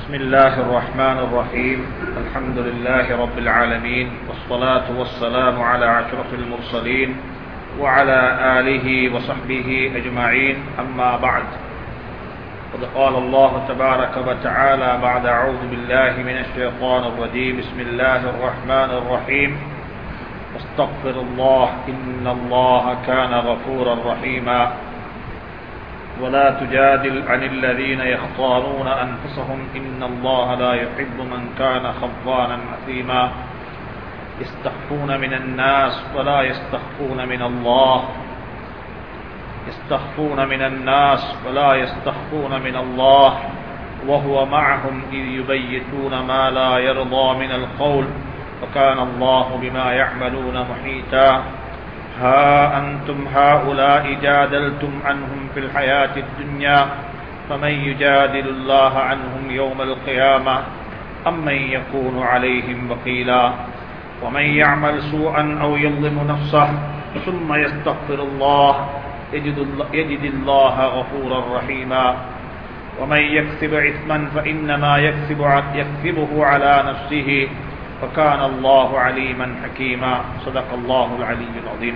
بسم الله الرحمن الرحيم الحمد لله رب العالمين والصلاة والسلام على أشرف المرسلين وعلى آله وصحبه أجمعين أما بعد قد قال الله تبارك وتعالى بعد أعوذ بالله من الشيطان الرجيم بسم الله الرحمن الرحيم واستغفر الله إن الله كان غفورا رحيما ولا تجادل عن الذين يختارون أنفسهم إن الله لا يحب من كان خوانا أثيما يستخفون من الناس ولا يستخفون من الله يستخفون من الناس ولا يستخفون من الله وهو معهم إذ يبيتون ما لا يرضى من القول وكان الله بما يعملون محيطا ها أنتم هؤلاء جادلتم عنهم في الحياة الدنيا فمن يجادل الله عنهم يوم القيامة أم من يكون عليهم وكيلا ومن يعمل سوءا أو يظلم نفسه ثم يستغفر الله يجد الله غفورا رحيما ومن يكسب إثما فإنما يكسبه على نفسه وكان الله عليما حكيما صدق الله العلي العظيم.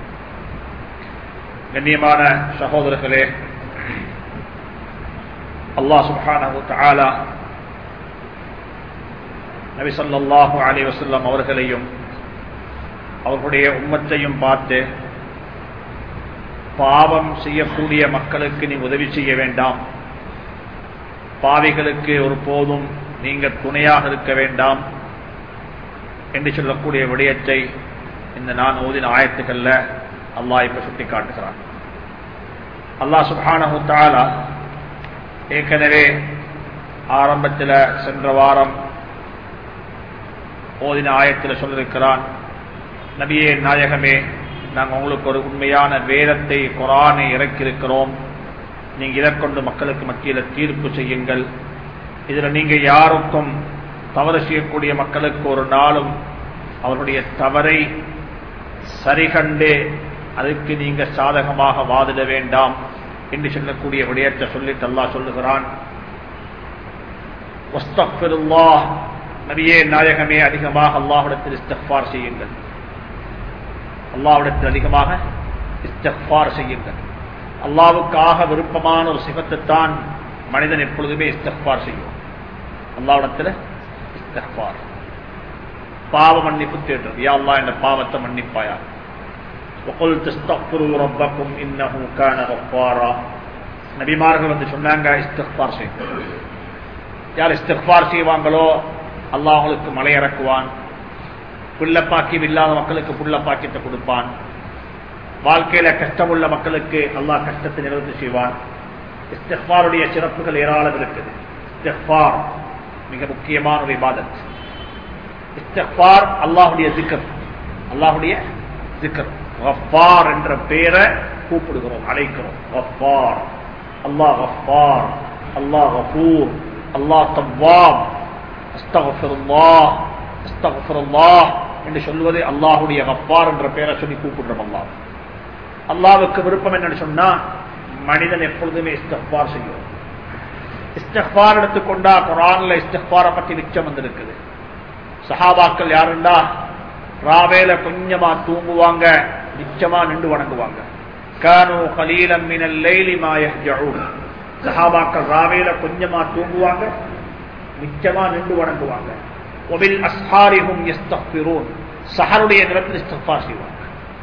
கண்ணியமான சகோதரர்களே, அல்லாஹ் சுப்ஹானஹு வ தஆலா நபி ஸல்லல்லாஹு அலைஹி வஸல்லம் அவர்களையும் அவர்களுடைய உம்மத்தையும் பார்த்து, பாவம் செய்யக்கூடிய மக்களுக்கு நீ உதவி செய்ய வேண்டாம், பாவிகளுக்கு ஒரு போதும் நீங்க துணையாக இருக்க வேண்டாம் என்று சொல்லக்கூடிய விடயத்தை இந்த நான் ஓதின ஆயத்துக்கள்ல அல்லாஹ் இப்ப சுட்டி காட்டுகிறான். அல்லாஹ் சுப்ஹானஹு வ தஆலா ஏற்கனவே ஆரம்பத்தில் சென்ற வாரம் ஓதின ஆயத்தில் சொல்லிருக்கிறான், நபியே நாயகமே, நாங்கள் உங்களுக்கு ஒரு உண்மையான வேதத்தை குர்ஆனை இறக்கியிருக்கிறோம், நீங்க இதற்கொண்டு மக்களுக்கு மத்தியில் தீர்ப்பு செய்யுங்கள். இதுல நீங்க யாருக்கும் தவறு செய்யக்கூடிய மக்களுக்கு ஒரு நாளும் அவருடைய தவறை சரிகண்டு அதுக்கு நீங்க சாதகமாக வாதிட வேண்டாம் என்று சொல்லக்கூடிய விடயத்தை சொல்லிட்டு அல்லாஹ் சொல்லுகிறான், வஸ்தக்ஃபிருல்லாஹ், நபியே நாயகமே அதிகமாக அல்லாஹ்விடத்தில் இஸ்திக்ஃபார் செய்யுங்கள், அல்லாஹ்விடத்தில் அதிகமாக இஸ்திக்ஃபார் செய்யுங்கள். அல்லாஹ்வுக்காக விருப்பமான ஒரு சிஃபத்தைத்தான் மனிதன் எப்பொழுதுமே இஸ்திக்ஃபார் செய்யும். அல்லாஹ்விடத்தில் இஸ்திக்ஃபார், பாவ மன்னிப்பு தேடுறது, யா அல்லாஹ் என்ற பாவத்தை மன்னிப்பாயா. وقل تستغفروا ربكم انه كان غفارا, நபிமார்கள் வந்து சொன்னாங்க இஸ்திக்ஃபார் செய்யுங்க. யார் இஸ்திக்ஃபார் செய்வாங்களோ அல்லாஹ் அவங்களுக்கு மலை இறக்குவான், புள்ள பாக்கியம் இல்லாத மக்களுக்கு புள்ள பாக்கியத்தை கொடுப்பான், வாழ்க்கையில கஷ்டமுள்ள மக்களுக்கு அல்லாஹ் கஷ்டத்தை நிவர்த்தி செய்வான். இஸ்திக்ஃபாருடைய சிறப்புகள் ஏராளம் இருக்குது. இஸ்திக்ஃபார் மிக முக்கியமான ஒரு இபாதத். இஸ்திக்ஃபார் அல்லாஹ்வுடைய zikr, அல்லாஹ்வுடைய zikr. கஃபார் என்ற பெயரை கூப்பிடுகிறோம், அழைக்கிறோம். கஃபார், அல்லாஹ் கஃபார், அல்லாஹ் கஃபூர், அல்லாஹ் தவ்வாப், அஸ்தக்ஃபிருல்லாஹ் அஸ்தக்ஃபிருல்லாஹ் என்று சொல்வது அல்லாஹ்வுடைய கஃபார் என்ற பெயரை சொல்லி கூப்பிடுறோம். அல்லாஹ் அல்லாஹ்வுக்கு விருப்பம் என்னன்னு சொன்னா மனிதன் எப்பொழுதுமே இஸ்திக்ஃபார் செய்யும். இஸ்திக்ஃபார் எடுத்துக்கொண்டா குர்ஆன்ல இஸ்திக்ஃபாரை பற்றி மிச்சம் வந்திருக்குது. சஹாபாக்கள் யாருண்டா ராவேல கொஞ்சமா தூங்குவாங்க, மிச்சமா நின்று வணங்குவாங்க. கானூ கலீலம் மினல் லைலி மா யஹ்ஜஊன், சஹாபாக்கள் ராவேல கொஞ்சமா தூங்குவாங்க, மிச்சமா நின்று வணங்குவாங்க. வபில் அஸ்ஹாரிஹும் யஸ்தக்ஃபிரூன், சஹருடைய நேரத்தில் இஸ்திக்ஃபார் செய்வாங்க.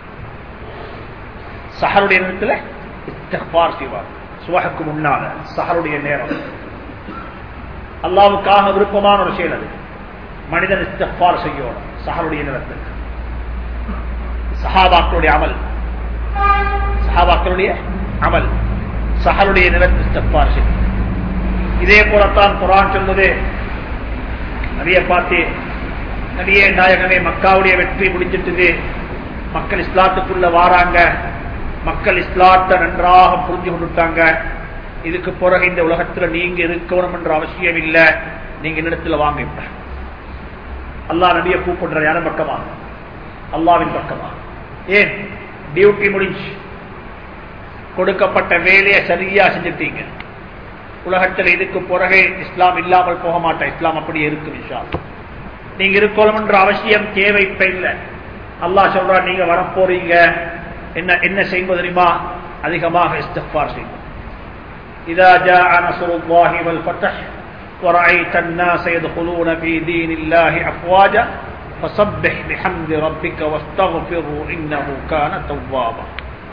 சஹருடைய நேரத்தில் இஸ்திக்ஃபார் செய்வாங்க. சுபஹுக்கு முன்னால சஹருடைய நேரம் அல்லாஹ்வுக்காக விருப்பமான ஒரு செயல் அது. மனிதன் இஸ்திக்ஃபார் செய்யணும் சஹருடைய நேரத்தில். சஹாபாக்களுடைய அமல், சஹாபாக்களுடைய அமல் சஹருடைய நேரத்தில் இஸ்திக்ஃபார் செய்யும். இதே போலத்தான் குர்ஆன் சொல்லுது, நபியை பார்த்து, நபியே நாயகமே, மக்காவுடைய வெற்றி முடிஞ்சிட்டு மக்கள் இஸ்லாத்துக்குள்ள வாராங்க, மக்கள் இஸ்லாத்தை நன்றாக புரிஞ்சு கொண்டுட்டாங்க, இதுக்கு பிறகு இந்த உலகத்துல நீங்க இருக்கணும் என்ற அவசியம் இல்லை, நீங்க இடத்துல வாங்க. அல்லாஹ் நபியை கூப்பிடுற யாரும் பக்கமா? அல்லாஹ்வின் பக்கமா. ஏன்? டியூட்டி முடிஞ்சு, கொடுக்கப்பட்ட வேலையை சரியா செஞ்சுட்டீங்க, உலகத்தில் இதுக்கு பிறகு இஸ்லாம் இல்லாமல் போக மாட்டேன். இஸ்லாம் அப்படியே இருக்கும் இன்ஷா அல்லாஹ். நீங்க இருக்கணும் என்ற அவசியம் தேவை இப்ப இல்லை. அல்லாஹ் சொல்றா நீங்க வரப்போறீங்க, என்ன செய்வது தெரியுமா? அதிகமாக இஸ்திக்ஃபார் செய்யுங்க. இதா ஜாஅ நஸ்ருல்லாஹி வல் ஃபத்ஹ் ورأيت الناس يدخلون في دين الله أفواجا فسبح بحمد ربك واستغفره إنه كان توابا.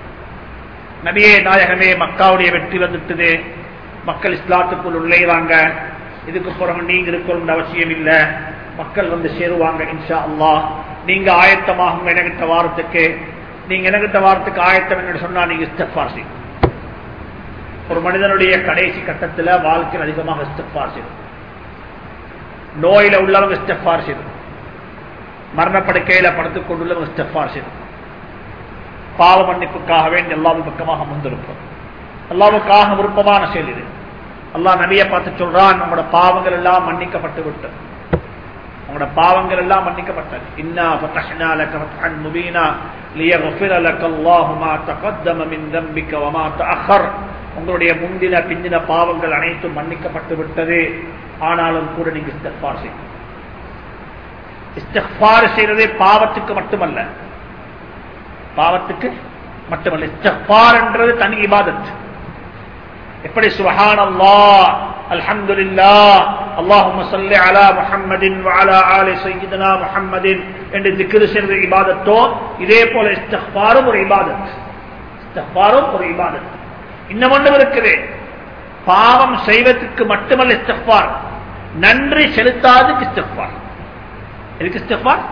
நபியே நாயகமே, மக்காவுடைய வெற்றி வந்துட்டது, மக்கள் இஸ்லாத்துக்குள் நுழைறாங்க. இதுக்கு பிறகு நீங்க இருக்கணும் அவசியம் இல்லை, மக்கள் வந்து சேருவாங்க இன்ஷா அல்லாஹ். நீங்க ஆயத்தமாகும் எனக்கிட்ட வாரத்துக்கு. நீங்க எனக்கிட்ட வாரத்துக்கு ஆயத்தம் என்று சொன்னா நீங்க இஸ்திக்ஃபார் செய்யும். ஒரு மனிதனுடைய கடைசி கட்டத்தில் வாழ்க்கையில் அதிகமாக இஸ்திக்ஃபார் செய்யும். நோயில உள்ளவங்க இஸ்திக்ஃபார் செய்யும், மரணப்படுக்கையில படுத்துக் கொண்டுள்ளவங்க இஸ்திக்ஃபார் செய்யும். பாவ மன்னிப்புக்காக வேண்டி அல்லாஹ்வின் பக்கமாக முன்னிருப்போம். அல்லாஹ்வுக்காக விருப்பமான செயல் இது. அல்லாஹ் நபியை பார்த்து சொல்றான், நம்முடைய பாவங்கள் எல்லாம் மன்னிக்கப்பட்டு விட்டது, உங்களோட பாவங்கள் எல்லாம் மன்னிக்கப்பட்டது. இன்னா ஃபதஹ்னா லக ஃபத்ஹன் முபீனா லியக்ஃபிர லக அல்லாஹு மா தகத்தம மின் தம்பிக வ மா தஅخر. உங்களுடைய முந்தின பிந்தின பாவங்கள் அனைத்தும் மன்னிக்கப்பட்டு விட்டது. ஆனாலும் கூட நீங்க இஸ்திக்ஃபார் செய்யுங்க. இஸ்திக்ஃபார் செய்யறது பாவத்துக்கு மட்டுமல்ல, பாவத்துக்கு மட்டுமல்ல. இஸ்திக்ஃபார் என்றது தனி இபாதத். எப்படி சுப்ஹானல்லாஹ், அல்ஹம்துலில்லாஹ், அல்லாஹும்ம ஸல்லி அலா முஹம்மதின் வ அலா ஆலி சய்யிதினா முஹம்மதின் என்று திக்ர் செய்வது இபாதத்தோ, இதே போல இஸ்திக்ஃபாரும் ஒரு இபாதத். இஸ்திக்ஃபாரும் ஒரு இபாதத். இன்னும் ஒன்று இருக்குது, பாவம் செய்வதற்கு மட்டுமல்ல இஸ்திக்ஃபார், நன்றி செலுத்தாததுக்கு இஸ்திக்ஃபார். எதுக்கு இஸ்திக்ஃபார்?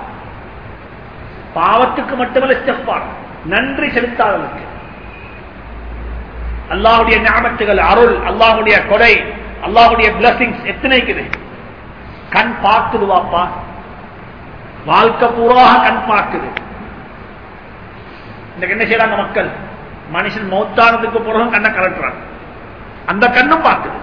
பாவத்துக்கு மட்டுமல்ல இஸ்திக்ஃபார், நன்றி செலுத்தாததுக்கு. அல்லாஹ்வுடைய நிஅமத்துகள், அருள், அல்லாஹ்வுடைய கொடை, அல்லாஹ்வுடைய பிளஸிங்ஸ் எத்தனை இருக்குது. கண் பார்க்குது வாப்பா, வாழ்க்கை பூராக கண் பார்க்குது. இந்த என்ன செய்யறாங்க மக்கள்? மனுஷன் மௌத்தானதுக்கு பிறகு கண்ணை கலட்டுறாங்க. அந்த கண்ணும் பார்க்குது,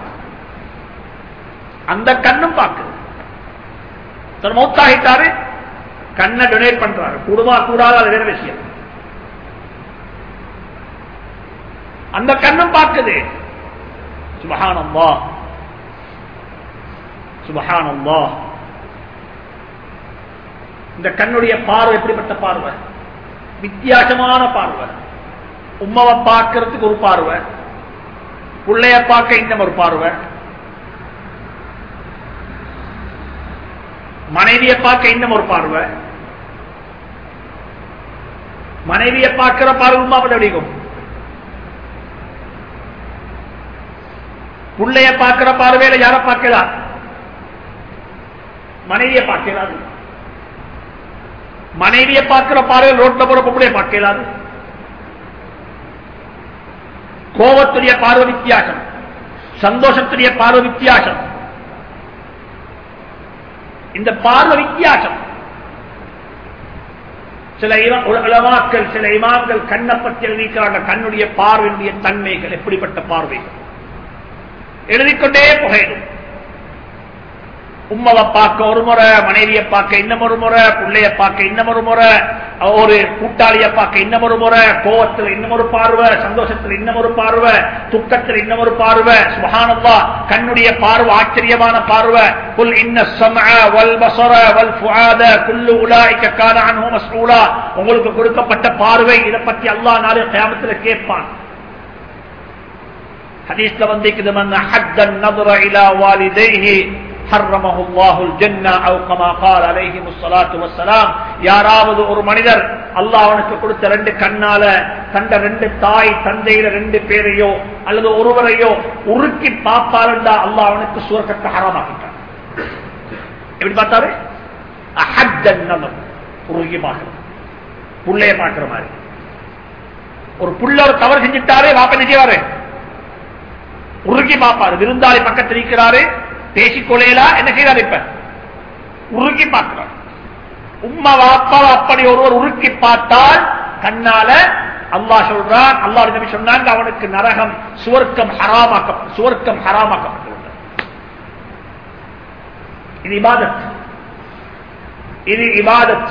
அந்த கண்ணும் பார்க்குது. மௌத்தாகிட்டாரு, கண்ணை டொனேட் பண்றாரு. கூடுமா கூடாது, அது வேற விஷயம். அந்த கண்ணும் பார்க்குது. சுப்ஹானல்லாஹ், சுப்ஹானல்லாஹ். இந்த கண்ணுடைய பார்வை எப்படிப்பட்ட பார்வை? வித்தியாசமான பார்வை. உம்மாவை பார்க்கறதுக்கு ஒரு பார்வை, பிள்ளைய பார்க்க இன்னும் ஒரு பார்வை, மனைவியை பார்க்க இன்னும் ஒரு பார்வை. மனைவியை பார்க்கிற பார்வை உம்மாவை அடிக்கும், பிள்ளைய பார்க்கிற பார்வையில யாரை பார்க்கலாம்? மனைவியை பார்க்கலாது. மனைவியை பார்க்கிற பார்வையில் ரோட்ல போற பிள்ளைய பார்க்கலாது. கோபத்துடைய பார்வை வித்தியாசம், சந்தோஷத்துடைய பார்வை வித்தியாசம். இந்த பார்வை வித்தியாசம். சில உலமாக்கள், சில இமாம்கள் கண்ணை பற்றி எழுதிக்கிறாங்க. கண்ணுடைய பார்வையுடைய தன்மைகள் எப்படிப்பட்ட பார்வைகள் எழுதிக்கொண்டே புகையிடும். உம்மாவை பார்க்க ஒரு முறை, மனைவியை பார்க்க இன்னும் ஒரு முறை, பிள்ளைய பார்க்க இன்னும் ஒரு முறை, ஒரு கூட்டாளியை பார்க்க இன்னும் ஒரு முறை, கோவத்தில் இன்னும் ஒரு பார்வை, சந்தோஷத்தில் இன்னும் ஒரு பார்வை, துக்கத்தில் இன்னும் ஒரு பார்வை. சுப்ஹானல்லாஹ், கண்ணுடைய பார்வை ஆச்சரியமான பார்வை. குல் இன்ன ஸம்அ வல் பஸர வல் ஃபுஆத குல்லு உலாயிக கான அன்ஹு மஸ்ஊலா. உங்களுக்கு கொடுக்கப்பட்ட பார்வை, இதை பற்றி அல்லாஹ் நாளை கியாமத்தில் கேட்பான். ஹதீஸ்ல வந்திருக்குது, மன் ஹத்த النظر الى والديه حرمه الله الجنه او كما قال عليه الصلاه والسلام. யாராவது ஒரு மனிதர் அல்லாஹ் அவனுக்கு கொடுத்த ரெண்டு கண்ணால கண்ட ரெண்டு தாய் தந்தையில ரெண்டு பேரையோ அல்லது ஒருவரையோ உருக்கி பார்த்தாருண்டா அல்லாஹ் அவனுக்கு சுவர்க்கத்தை ஹராமாக்கிட்டான். எப்படி பார்த்தாரு? அஹத்தன் நظر, உருகி பார்க்கிறது, புள்ளைய பார்க்கிற மாதிரி. ஒரு புள்ள ஒரு தவறு செஞ்சுட்டாரு, வாப்ப என்ன செய்வாரு? உருகி பார்ப்பாரு. விருந்தாளி பக்கத்தில் இருக்கிறாரு, பேசிக்கொள்ளா, என்ன செய்யறாரு? இப்ப உருக்கி பார்க்கிறார். உம்மா வாப்பா அப்படி ஒருவர் உருக்கி பார்த்தால் கண்ணால அல்லாஹ் சொல்றான், அல்லாஹ் நபி சொன்னாங்க, அவனுக்கு நரகம் சுவர்க்கம் ஹராமாக்கப்பட்டுள்ளது. இது இபாதத், இது இபாதத்.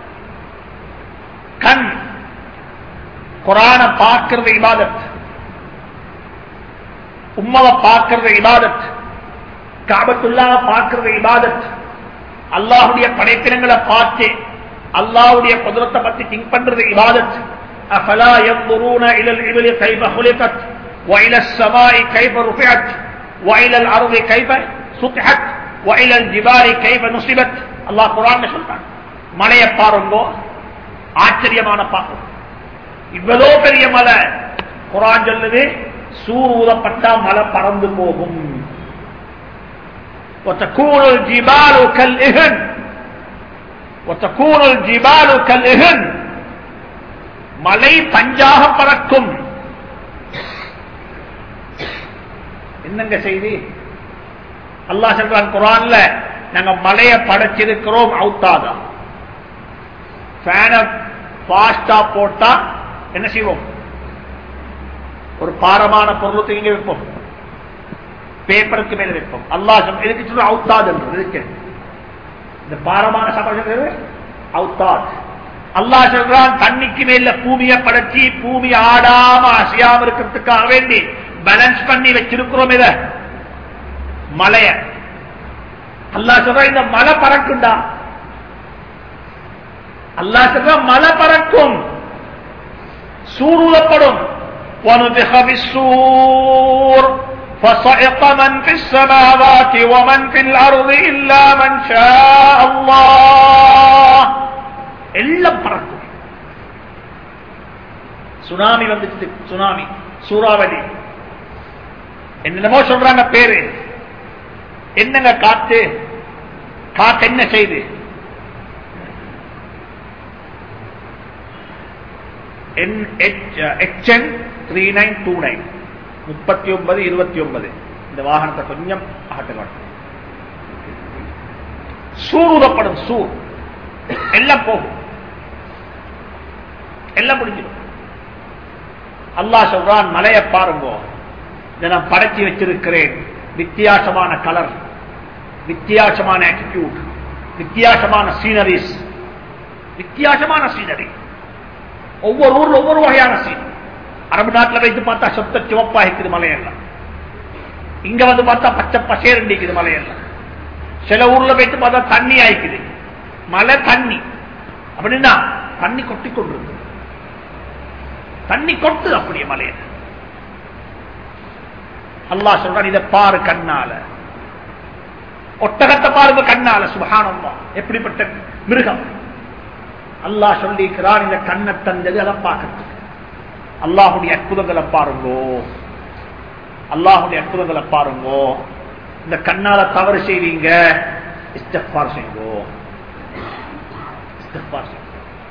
கண் குர்ஆனை பார்க்கிறது இபாதத். உம்மவை பார்க்கிறது இபாதத், காபத்துல்லாஹ் பார்க்கிறது இபாதத், அல்லாஹ்வுடைய படைப்பினங்களை பார்த்து அல்லாஹ்வுடைய குத்ரத்தை பத்தி திங்க் பண்றது இபாதத். அஃபலா யன்ظرون الى الابل كيف خلقت والى السماء كيف رفعت والى الارض كيف سطحت والى الجبال كيف نصبت. அல்லாஹ் குர்ஆன்ல சொல்றான், மலையை பாருங்க, ஆச்சரியமான பாருங்க. இவ்வளவு பெரிய மலை, குர்ஆன் சொல்லுது சூர் ஊதப்பட்டா மலை பறந்து போகும். وتكون الجبال كالإهن وتكون الجبال كالإهن, மலை பஞ்சாக பறக்கும். என்னங்க செய்தி? அல்லாஹ் சொல்றான் குர்ஆன்ல, நாங்க மலையை படைச்சிருக்கிறோம் அவுத்தாதா. ஃபேன ஃபாஸ்டா போட்டா என்ன செய்வோம்? ஒரு பாரமான பொருளுக்கு இங்க வைப்போம், பேப்பருக்கு மேல வைப்போம். அல்லாஹ் எதுக்கு சொல்ற அவுத்தாத் இருக்கு, இந்த பாரமான சாப்பாடு அவுத்தாத். அல்லாஹ் சொல்றான் தண்ணிக்கு மேல பூமியை படைச்சி பூமி ஆடாம அசையாம இருக்கிறதுக்காக வேண்டி பேலன்ஸ் பண்ணி வச்சிருக்கிறோம். இத மலைய அல்லாஹ் சொல்ற இந்த மலை பறக்குண்டா. அல்லாஹ் சொல்ற மலை பறக்கும், சூருளப்படும். وَنُفِخَ فِي-الصُّورِ فَصَعِقَ مَنْ فِي السَّمَاوَاتِ وَمَنْ فِي الْأَرْضِ إِلَّا مَنْ شَاءَ اللَّهُ. எல்லாம் பறக்கும். சுனாமி வந்துச்சு, சுனாமி, சூறாவளி, என்னமோ சொல்றாங்க பேரு. என்னங்க காத்து? காத்து என்ன செய்து? HN 3929 3929 இந்த வாகனத்தை கொஞ்சம் அகற்ற சூருதப்படும். சூர் எல்லாம் போகும், எல்லாம் முடிஞ்சிடும். அல்லாஹ் சொல்றான் மலையை பாருங்க, இதை நான் படைச்சி வச்சிருக்கிறேன். வித்தியாசமான கலர், வித்தியாசமான ஆட்டிடியூட், வித்தியாசமான சீனரிஸ், வித்தியாசமான சீனரி. ஒவ்வொரு ஊர்ல ஒவ்வொரு வகையான சீன். அரபு நாட்டில் வைத்து பார்த்தா சொத்த சிவப்பா இருக்குது மலையெல்லாம், இங்க வந்து பார்த்தா பச்சை பசேர் இருக்குது மலையெல்லாம். சில ஊர்ல வைத்து பார்த்தா தண்ணி ஆயிக்குது, மலை தண்ணி அப்படின்னா தண்ணி கொட்டி கொண்டிருக்கு, தண்ணி கொட்டு அப்படியே மலையில. அல்லாஹ் சொல்றான் இதை பாரு கண்ணால, ஒட்டகத்தை பாருங்க கண்ணால. சுப்ஹானல்லாஹ், எப்படிப்பட்ட மிருகம். அல்லாஹ் சொல்லிக்கிறான் இந்த கண்ணை தந்தது அதை பார்க்கறதுக்கு. அல்லாஹுடைய அற்புதங்களை பாருங்கோ, அல்லாஹுடைய அற்புதங்களை பாருங்கோ. இந்த கண்ணால தவறு செய்வீங்க, இஸ்திக்ஃபார் செய்யுங்கோ, இஸ்திக்ஃபார் செய்யுங்க.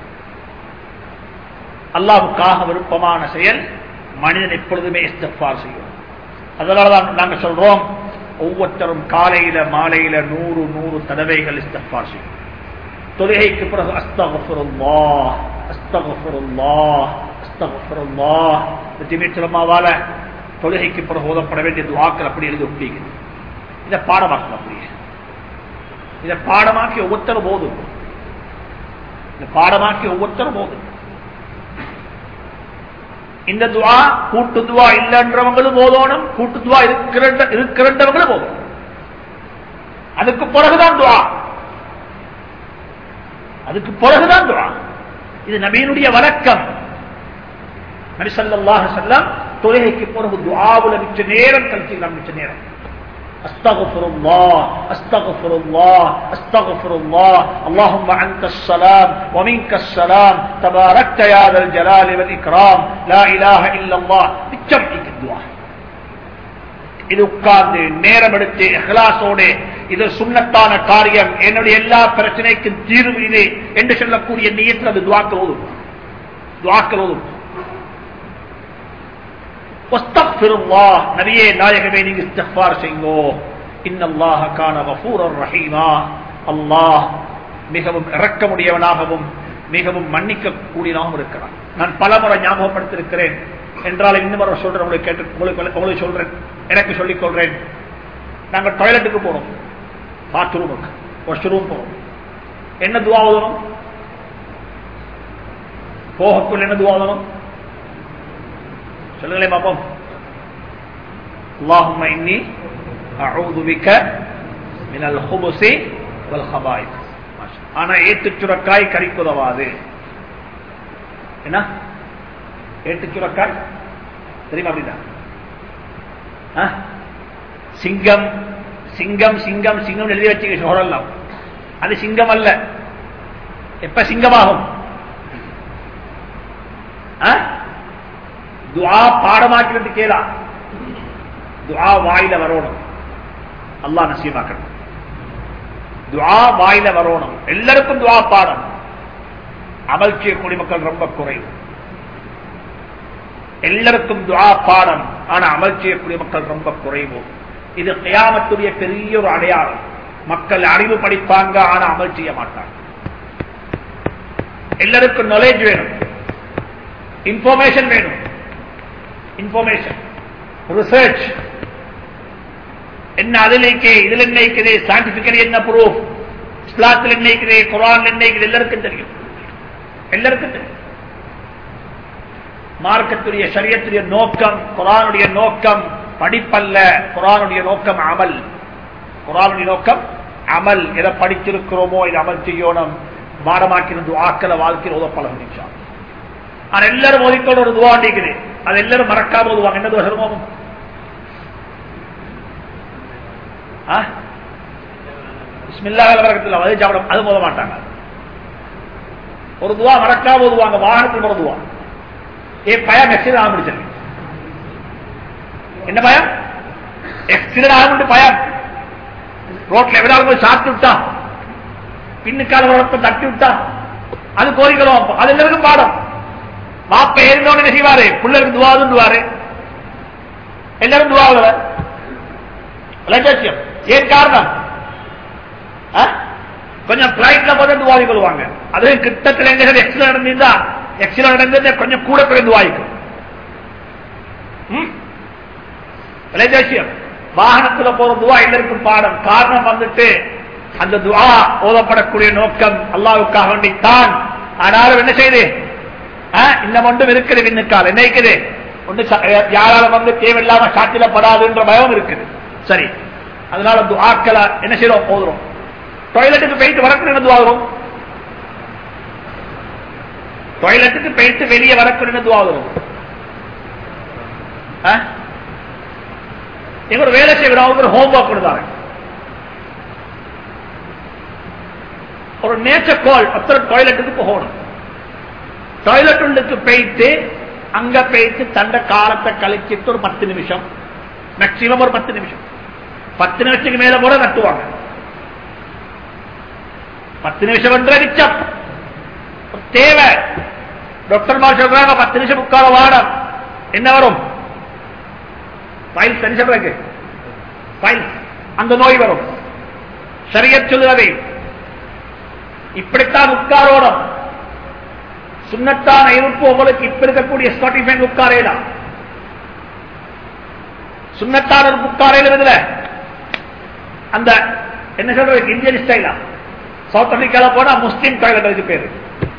அல்லாஹ்வுக்காக விருப்பமான செயல் மனிதன் எப்பொழுதுமே இஸ்திக்ஃபார் செய்யும். அதனாலதான் நாங்க சொல்றோம் ஒவ்வொருத்தரும் காலையில மாலையில 100 தடவைகள் இஸ்திக்ஃபார் செய்யும். தொழுகைக்கு பிறகு அஸ்தக்ஃபிருல்லாஹ் அஸ்தக்ஃபிருல்லாஹ் அஸ்தக்ஃபிருல்லாஹ் ஜிமித்ரமாவால தொழுகைக்கு பிறகு ஓதப்பட வேண்டிய துஆக்கள் அப்படி எழுதி ஒட்டிக்குது. இதை பாடமாக்கணும், அப்படியே இதை பாடமாக்கி ஒவ்வொருத்தரும் போதும், இதை பாடமாக்கி ஒவ்வொருத்தரும் போதும். இந்த துஆ கூட்டு துஆ இல்லைன்றவங்களும் போதோனும், கூட்டு துஆ இருக்கிறவங்களும் போதும். அதுக்கு பிறகுதான் துஆ, அதுக்கு பிறகுதான் துஆ. இது நபியினுடைய வழக்கம். நபி ஸல்லல்லாஹு அலைஹி வஸல்லம் தொழுகைக்கு பிறகு துஆவுல மிச்ச நேரம் கழிச்சிக்கலாம், மிச்ச நேரம். அஸ்தக்ஃபிருல்லாஹ் அஸ்தக்ஃபிருல்லாஹ் அஸ்தக்ஃபிருல்லாஹ் அல்லாஹும்ம அன்தஸ் ஸலாம் வ மின்கஸ் ஸலாம் தபாரக்த யா தல் ஜலாலி வல் இக்ராம் லா இலாஹ இல்லல்லாஹ். மிச்சம் துஆ. இது உட்கார்ந்து நேரம் எடுத்து இஹ்லாஸோடு இது சுன்னத்தான காரியம், என்னுடைய எல்லா பிரச்சனைக்கும் தீர்வு இது என்று சொல்லக்கூடிய நியத்தில் அது துஆக்கள் ஓதும், துஆக்கள் ஓதும். வஸ்தக்ஃபிருல்லாஹ், நபியே நாயகமே நீங்க இஸ்திக்ஃபார் செய்யுங்கோ. இன்னல்லாஹ கான கஃபூரர் ரஹீமா, அல்லாஹ் மிகவும் இரக்கமுடையவனாகவும் மிகவும் மன்னிக்க கூடியவனாகவும் இருக்கிறான். நான் பலமுறை ஞாபகப்படுத்திருக்கிறேன் என்றால் இன்னும் ஒரு சொல்றேன், உங்களுக்கு சொல்றேன், எனக்கு சொல்லிக் கொள்றேன். நாங்கள் டாய்லெட்டுக்கு போறோம், பாத்ரூமுக்கு வாஷ்ரூம் போறோம், என்ன துஆ ஓதணும்? போகக்குள்ள என்ன துஆ ஓதணும் சொல்லுங்களேன் பாப்போம். அல்லாஹும்ம இன்னி அஊது பிக மினல் ஹுபுஸி வல் ஹபாயிஸ். ஆனா ஏட்டு சுரக்காய் கறிக்கு உதவாது. என்ன ஏட்டு சுரக்காய் தெரியுமா? அப்படின்னா சிங்கம் சிங்கம் சிங்கம் சிங்கம் எழுதி வச்சு சொல்லலாம். அது சிங்கம் அல்ல. எப்ப சிங்கமாகும்? துஆ பாடமாக்கிறது கேளா. துஆ வாயில வரணும். அல்லாஹ் நசீபாக்கணும். துஆ வாயில வரணும். எல்லாருக்கும் துஆ பாடம். அமல் செய்யக்கூடிய மக்கள் ரொம்ப குறைவு. எல்லாருக்கும் துஆ பாடம், ஆனா அமல் செய்யக்கூடிய மக்கள் ரொம்ப குறைவு. இது கியாமத்துடைய பெரிய ஒரு அடையாளம். மக்கள் அறிவு படிப்பாங்க, ஆனா அமல் செய்ய மாட்டாங்க. எல்லாருக்கும் நாலேஜ் வேணும், இன்ஃபர்மேஷன் வேணும். இன்ஃபர்மேஷன், ரிசர்ச் என்ன, அதில் இதுல என்ன இருக்குது, சயின்டிபிக்கலி என்ன ப்ரூஃப், இஸ்லாத்தில் என்ன இருக்குது, குர்ஆன்ல என்ன இருக்குது, எல்லாருக்கும் தெரியும். எல்லாருக்கும் தெரியும். மார்க்கத்துடைய ஷரியத்துடைய நோக்கம், குர்ஆனுடைய நோக்கம் படிப்பல்ல. குர்ஆனுடைய நோக்கம் அமல். குர்ஆனுடைய நோக்கம் அமல். எதை படிச்சிருக்கிறோமோ இதை அமல் செய்யணும். பாடமாக்கிற துஆக்களை வாழ்க்கையில் ஓத பழகும் இன்ஷா அல்லாஹ். ஆனா எல்லாரும் ஓதிக்கொண்டு ஒரு துஆ இருக்குது, அது எல்லாரும் மறக்காம ஓதுவாங்க. என்ன துஆ சொல்லுவோம்? பிஸ்மில்லாஹ் வபரகத்துல்லாஹ். அது ஜாபடம், அது ஓத மாட்டாங்க. ஒரு துஆ மறக்காம ஓதுவாங்க. வாகனத்தில் ஒரு துஆ. பயம் எக்ஸிடென்ட் ஆகிடுச்சு. என்ன பயம்? எக்ஸிடென்ட் ஆகிட்டு பயம். ரோட்ல எவ்வளவு சாப்பிட்டு விட்டா, பின்னுக்கால வளர்ப்ப தட்டி விட்டா, அது கோரிக்கிறோம். அது எல்லாருக்கும் பாடம். மாப்ப ஏறினோட என்ன செய்வாரு? பிள்ளைக்கு துவாதுவாரு. எல்லாரும் துவாவுல லட்சியம். ஏன் காரணம்? கொஞ்சம் பிளைட்ல போது துவாதி கொள்வாங்க. அது கிட்டத்தில் எங்க எக்ஸிடென்ட் நடந்தா, எக்ஸிடென்ட் நடந்தது கொஞ்சம் கூட குறைந்து வாய்க்கும். வாகனத்தில் போற துவா எல்லாருக்கும் பாடம். காரணம் வந்துட்டு அந்த துஆ ஓதப்படக்கூடிய நோக்கம் அல்லாஹ்வுக்காக வேண்டித்தான். ஆனாலும் என்ன செய்யுது? இந்த ஒன்றும் இருக்குது. பின்னுக்கால் என்ன இருக்குது? ஒன்று யாராலும் வந்து தேவையில்லாம சாத்திடப்படாதுன்ற பயம் இருக்குது. சரி, அதனால துஆக்களை என்ன செய்யறோம்? ஓதுறோம். டாய்லெட்டுக்கு போயிட்டு வரக்கூடிய என்ன துஆ வரும்? டாய்லெட்டுக்கு போயிட்டு வெளியே வரக்கூடிய என்ன துஆ வரும்? எங்க ஒரு வேலை செய்யறோம், ஒரு ஹோம் ஒர்க் கொடுத்தாங்க. ஒரு நேச்சர் கால், அத்தனை டாய்லெட்டுக்கு போகணும். டாய்லெட் உள்ளுக்கு போயிட்டு அங்க போயிட்டு தண்ட காலத்தை கழிச்சிட்டு ஒரு 10 நிமிஷம், மேக்சிமம் ஒரு 10 நிமிஷம். 10 நிமிஷத்துக்கு மேல போல நட்டுவாங்க. 10 நிமிஷம் என்ற நிச்சம் தேவை. டாக்டர் மார் சொல்றாங்க 10 நிமிஷம் உட்கார வாடம். என்ன வரும்? அந்த நோய் வரும். ஷரியத் சொல்லுவதை இப்படித்தான் உட்காரோடும். சுன்னத்தான இருப்பு உங்களுக்கு இப்ப இருக்கக்கூடிய ஸ்காட்டிஃபைன் உட்காரலாம். சுன்னத்தான உட்காரல அந்த என்ன சொல்றது, இந்தியன் ஸ்டைலா. சவுத் ஆப்பிரிக்கால போனா முஸ்லீம் டாய்லெட் பேரு.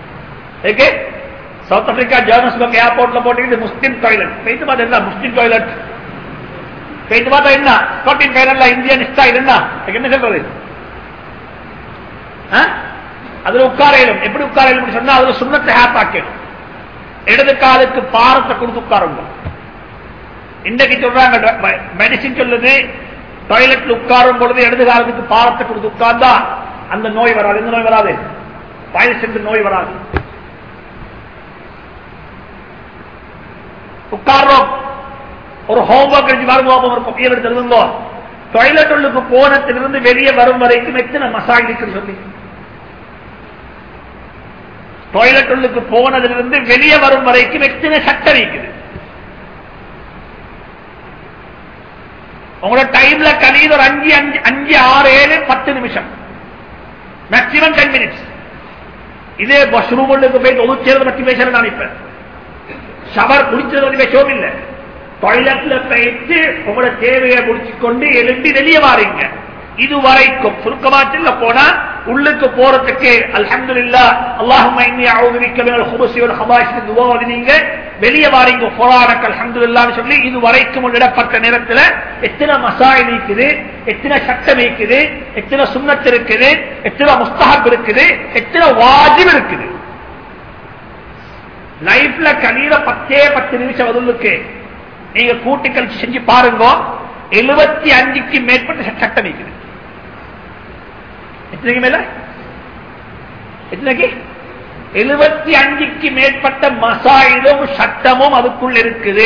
சவுத் ஆப்பிரிக்கா ஜோஹானஸ்பர்க் ஏர்போர்ட்ல போட்டு முஸ்லீம் டாய்லெட் போயிட்டு பார்த்தா என்ன முஸ்லீம் டாய்லெட் போயிட்டு பார்த்தா என்ன ஸ்காட்டின் டாய்லெட் இந்தியன் ஸ்டைல் என்ன சொல்றது? அதுல உட்காரையிலும் எப்படி உட்காரையிலும் சொன்னா அதுல சுண்ணத்தை ஹேப்பாக்கணும். இடது காலுக்கு பாரத்தை கொடுத்து உட்காருங்க. இன்றைக்கு சொல்றாங்க மெடிசின் சொல்லுது, டாய்லெட்ல உட்காரும் பொழுது இடது காலத்துக்கு பாரத்தை கொடுத்து உட்கார்ந்தா அந்த நோய் வராது. எந்த நோய் வராது? பைல்ஸ் என்ற நோய் வராது. உட்கார்றோம், ஒரு ஹோம்ஒர்க் எடுத்து டாய்லெட் உள்ளுக்கு போனத்திலிருந்து வெளியே வரும் வரைக்கும் எத்தனை மசாஜ் இருக்குன்னு சொல்லி, டாய்லெட் உள்ளுக்கு போனதிலிருந்து வெளியே வரும் வரைக்கும் எத்தனை சட்டம் இருக்குது. உங்களோட டைம்ல கழியுது ஒரு 5, 6, 7, 10 நிமிஷம், மேக்சிமம் 10 மினிட்ஸ். இதே வாஷ்ரூம் உள்ளுக்கு போயிட்டு ஒதுச்சேர்ந்து பற்றி பேசுறேன் நான். இப்ப ஷவர் குடிச்சது பற்றி பேசவும் இல்லை. டாய்லெட்ல போயிட்டு உங்களோட தேவையை முடிச்சுக்கொண்டு எழுப்பி வெளியே வாரீங்க. இதுவரைக்கும் சுருக்கமாற்றில் போனா உள்ளுக்கு போறதுக்கு அல்ஹம்துலில்லாஹ் அல்லாஹும்ம இன்னி அஊது பிக்க மினல் குபுஸி வல் ஹபாயிஸ் துஆ ஓதுனீங்க. வெளியே வாரிங்க புராணக் அல்ஹம்துலில்லாஹ்னு சொல்லி இது வரைக்கும் இடப்பட்ட நேரத்தில் எத்தனை மசாயில் இருக்குது, எத்தனை சட்டம் இருக்குது, எத்தனை சுன்னத் இருக்குது, எத்தனை முஸ்தஹப் இருக்குது, எத்தனை வாஜிப் இருக்குது. லைஃப்ல கலீல 10 நிமிஷம் வதுலுக்கு நீங்க கூட்டி கழிச்சு செஞ்சு பாருங்க. 75க்கு மேற்பட்ட சட்டம் இருக்குது. எத்தனைக்கு மேல? எத்தனைக்கு? 75க்கு மேற்பட்ட மசாயிலும் சட்டமும் அதுக்குள் இருக்குது.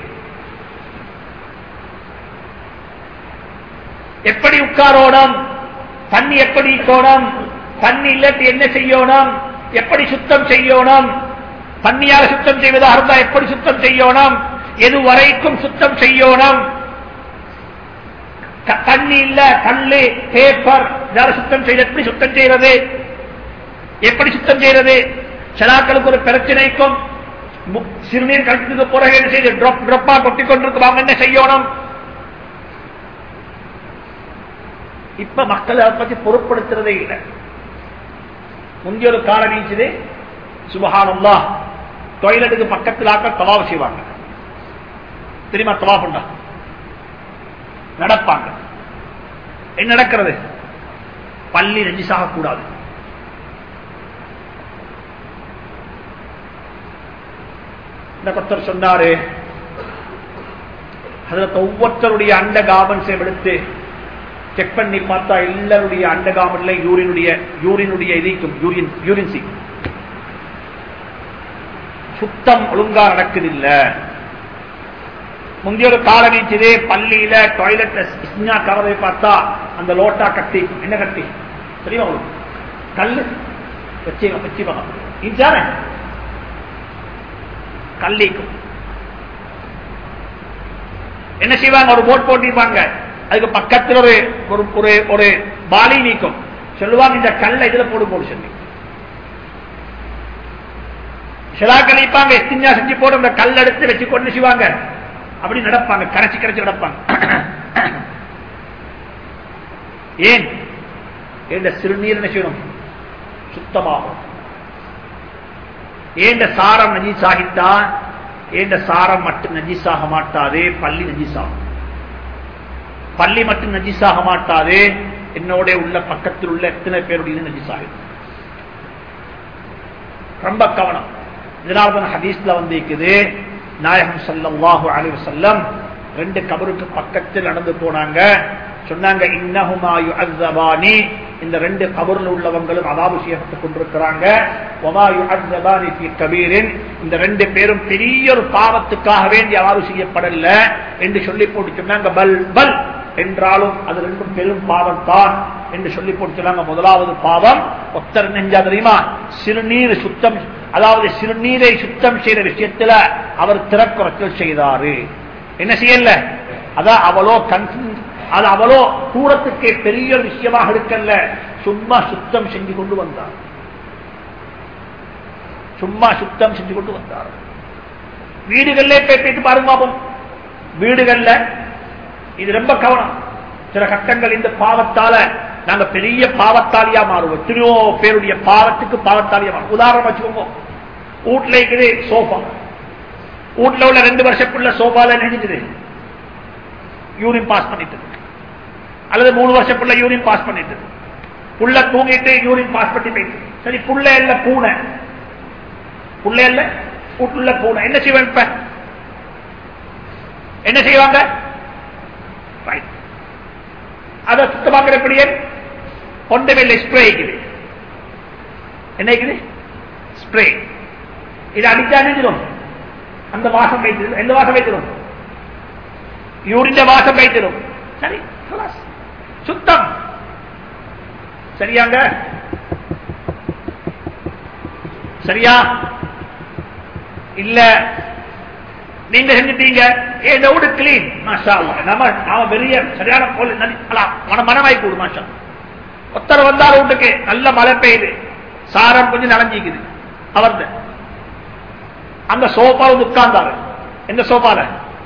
எப்படி உட்காரோடும், தண்ணி எப்படி கோணும், தண்ணி இல்லாட்டி என்ன செய்யணும், எப்படி சுத்தம் செய்யணும், தண்ணியால சுத்தம் செய்வதாக இருந்தா எப்படி சுத்தம் செய்யணும், எது வரைக்கும் சுத்தம் செய்யணும், தண்ணி இல்ல கல்லு பேப்பர் சுத்தம் செய்ய எப்படி சுத்தம் செய்யறது, எப்படி சுத்தம் செய்யறது. சிலாக்களுக்கு ஒரு பிரச்சனைக்கும் சிறுநீர் கழிச்சதுக்கு பிறகு என்ன செய்து ட்ரப்பா கொட்டிக் கொண்டிருக்கிறாங்க, என்ன செய்யணும். இப்ப மக்கள் அதை பத்தி பொருட்படுத்துறதே இல்லை. முந்தைய ஒரு காலம் நீச்சது, சுபஹானல்லாஹ், டாய்லெட்டுக்கு பக்கத்தில் ஆக்கள் தவாப் செய்வாங்க. தெரியுமா தவாப் நடப்பாங்க. என்ன நடக்கிறது? பள்ளி நஜிஸாக கூடாது. கர்த்தர் சொன்னாரு, ஒவ்வொருத்தருடைய அண்ட காமன்ஸை எடுத்து செக் பண்ணி பார்த்தா எல்லாருடைய அண்ட காமன்ல யூரினுடைய இதுக்கும் யூரின் சி சுத்தம் ஒழுங்கா நடக்குதில்ல. முந்தைய ஒரு கால நீச்சதே, பள்ளியில டாய்லெட்ல கவரை பார்த்தா அந்த லோட்டா கட்டி என்ன கட்டி தெரியுமா உங்களுக்கு? கல்லு வச்சு கல்லிக்கும் என்ன செய்வாங்க? ஒரு போட் போட்டிருப்பாங்க, அதுக்கு பக்கத்தில் ஒரு பாலி நீக்கும் சொல்லுவாங்க, இந்த கல்லை இதுல போடு சொல்லி சிலா கழிப்பாங்க. எஸ்திஞ்சா செஞ்சு போட்டு இந்த கல் எடுத்து வச்சு கொண்டு செய்வாங்க. அப்படி நடப்பாங்க, கரைச்சி நடப்பாங்க. ஏன்? இந்த சிறுநீர் என்ன செய்யணும்? சுத்தமாகும். ஏண்ட சாரம் நஜீஸாகிட்டா ஏண்ட சாரம் மட்டும் நஜீஸாக மாட்டாது, பள்ளி நஜீஸாகும். பள்ளி மட்டும் நஜீஸாக மாட்டாது, என்னோட உள்ள பக்கத்தில் உள்ள எத்தனை பேருடைய நஜீஸாகும். ரொம்ப கவனம். இதனால்தான் ஹதீஸ்ல வந்திருக்குது, நாயகம் ஸல்லல்லாஹு அலைஹி வஸல்லம் 2 கபருக்கு பக்கத்தில் நடந்து போனாங்க. சொன்னாங்க, இன்னஹுமா யுஅzzபானி, இந்த 2 கபர்ல உள்ளவங்களும் அதாபு செய்யப்பட்டுக் கொண்டிருக்கிறாங்க. வமா யுஅzzபானி ஃபீ கபீரின், இந்த 2 பேரும் பெரிய ஒரு பாவத்துக்காக வேண்டி அதாபு செய்யப்படல என்று சொல்லி போட்டு சொன்னாங்க. பல் பல் என்றாலும் அது 2 பெரும் பாவம் தான் என்று சொல்லி போட்டு சொன்னாங்க. முதலாவது பாவம் ஒத்தர் நெஞ்சா தெரியுமா? சிறுநீர் சுத்தம், அதாவது சிறுநீரை சுத்தம் செய்யற விஷயத்துல அவர் திறக்குறைச்சல் செய்தாரு. என்ன செய்யல? அதான் அவ்வளோ தூரத்துக்கே பெரிய விஷயமாக இருக்கல்ல, சும்மா சுத்தம் செஞ்சு கொண்டு வந்தார். சும்மா சுத்தம் செஞ்சு கொண்டு வந்தார். வீடுகள்ல போயிட்டு பாருங்க பாப்போம். வீடுகள்ல இது ரொம்ப கவனம். சில கட்டங்கள் இந்த பாவத்தால நாங்க பெரிய பாவத்தாலியா மாறுவோம். எத்தனையோ பேருடைய பாவத்துக்கு பாவத்தாலியா மாறும். உதாரணம் வச்சுக்கோங்க, வீட்டுல இருக்குது சோஃபா, வீட்டுல உள்ள 2 வருஷத்துக்குள்ள சோஃபால நினைஞ்சது யூரின் பாஸ் பண்ணிட்டு, அல்லது 3 வருஷத்துக்குள்ள யூரின் பாஸ் பண்ணிட்டு, புள்ள தூங்கிட்டு யூரின் பாஸ் பண்ணி போயிட்டு. சரி, புள்ள இல்ல பூனை, புள்ள இல்ல வீட்டுள்ள பூனை, என்ன செய்வாங்க? இப்ப என்ன செய்வாங்க? அதை சுத்தமாக்கிற எப்படியே கொண்ட மேல ஸ்ப்ரே இருக்குது. என்ன இருக்குது? ஸ்ப்ரே. இது அடிச்சா அணிஞ்சிடும், அந்த வாசம் வைத்திடும். எந்த வாசம் வைத்திடும்? யூரின் வாசம் வைத்திடும். சரி, சுத்தம். சரியாங்க? சரியா? இல்ல நீங்க செஞ்சுட்டீங்க, ஏன் வீடு கிளீன், மாஷா அல்லாஹ், நம்ம பெரிய சரியான மனமாய் கூடு, மாஷா. ஒருத்தர் வந்தார் வீட்டுக்கு, நல்ல மழை பெய்யுது, சாரம் கொஞ்சம் நனைஞ்சிக்குது, அவர் அந்த சோஃபா உட்கார்ந்தாரு. எந்த சோஃபால?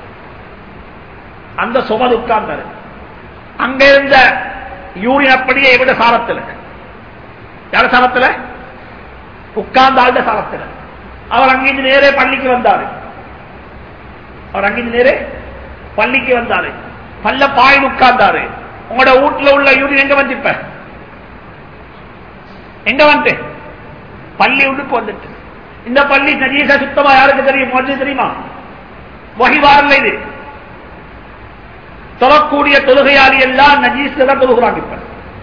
அந்த சோஃபா உட்கார்ந்தாரு. அங்க இருந்த யூரின் அப்படியே விட சாரத்தில், யார சாரத்தில்? உட்கார்ந்த ஆழ்ந்த சாரத்தில். அவர் அங்கிருந்து நேரே பள்ளிக்கு வந்தாரு. அவர் அங்கிருந்து நேரே பள்ளிக்கு வந்தாரு, பல்ல பாய் உட்கார்ந்தாரு. உங்களோட வீட்டுல உள்ள யூரின் எங்க வந்து, இப்ப எங்க வந்து பள்ளி உள்ளுக்கு வந்துட்டு. இந்த பள்ளி நஜீஸா சுத்தமா யாருக்கு தெரியும்? முஅஜ்ஜின் தெரியுமா? வஹி வாரல்ல. இது தொழக்கூடிய தொழுகையாளி எல்லாம் நஜீஸ்ல தான் தொழுகிறாங்க. இப்ப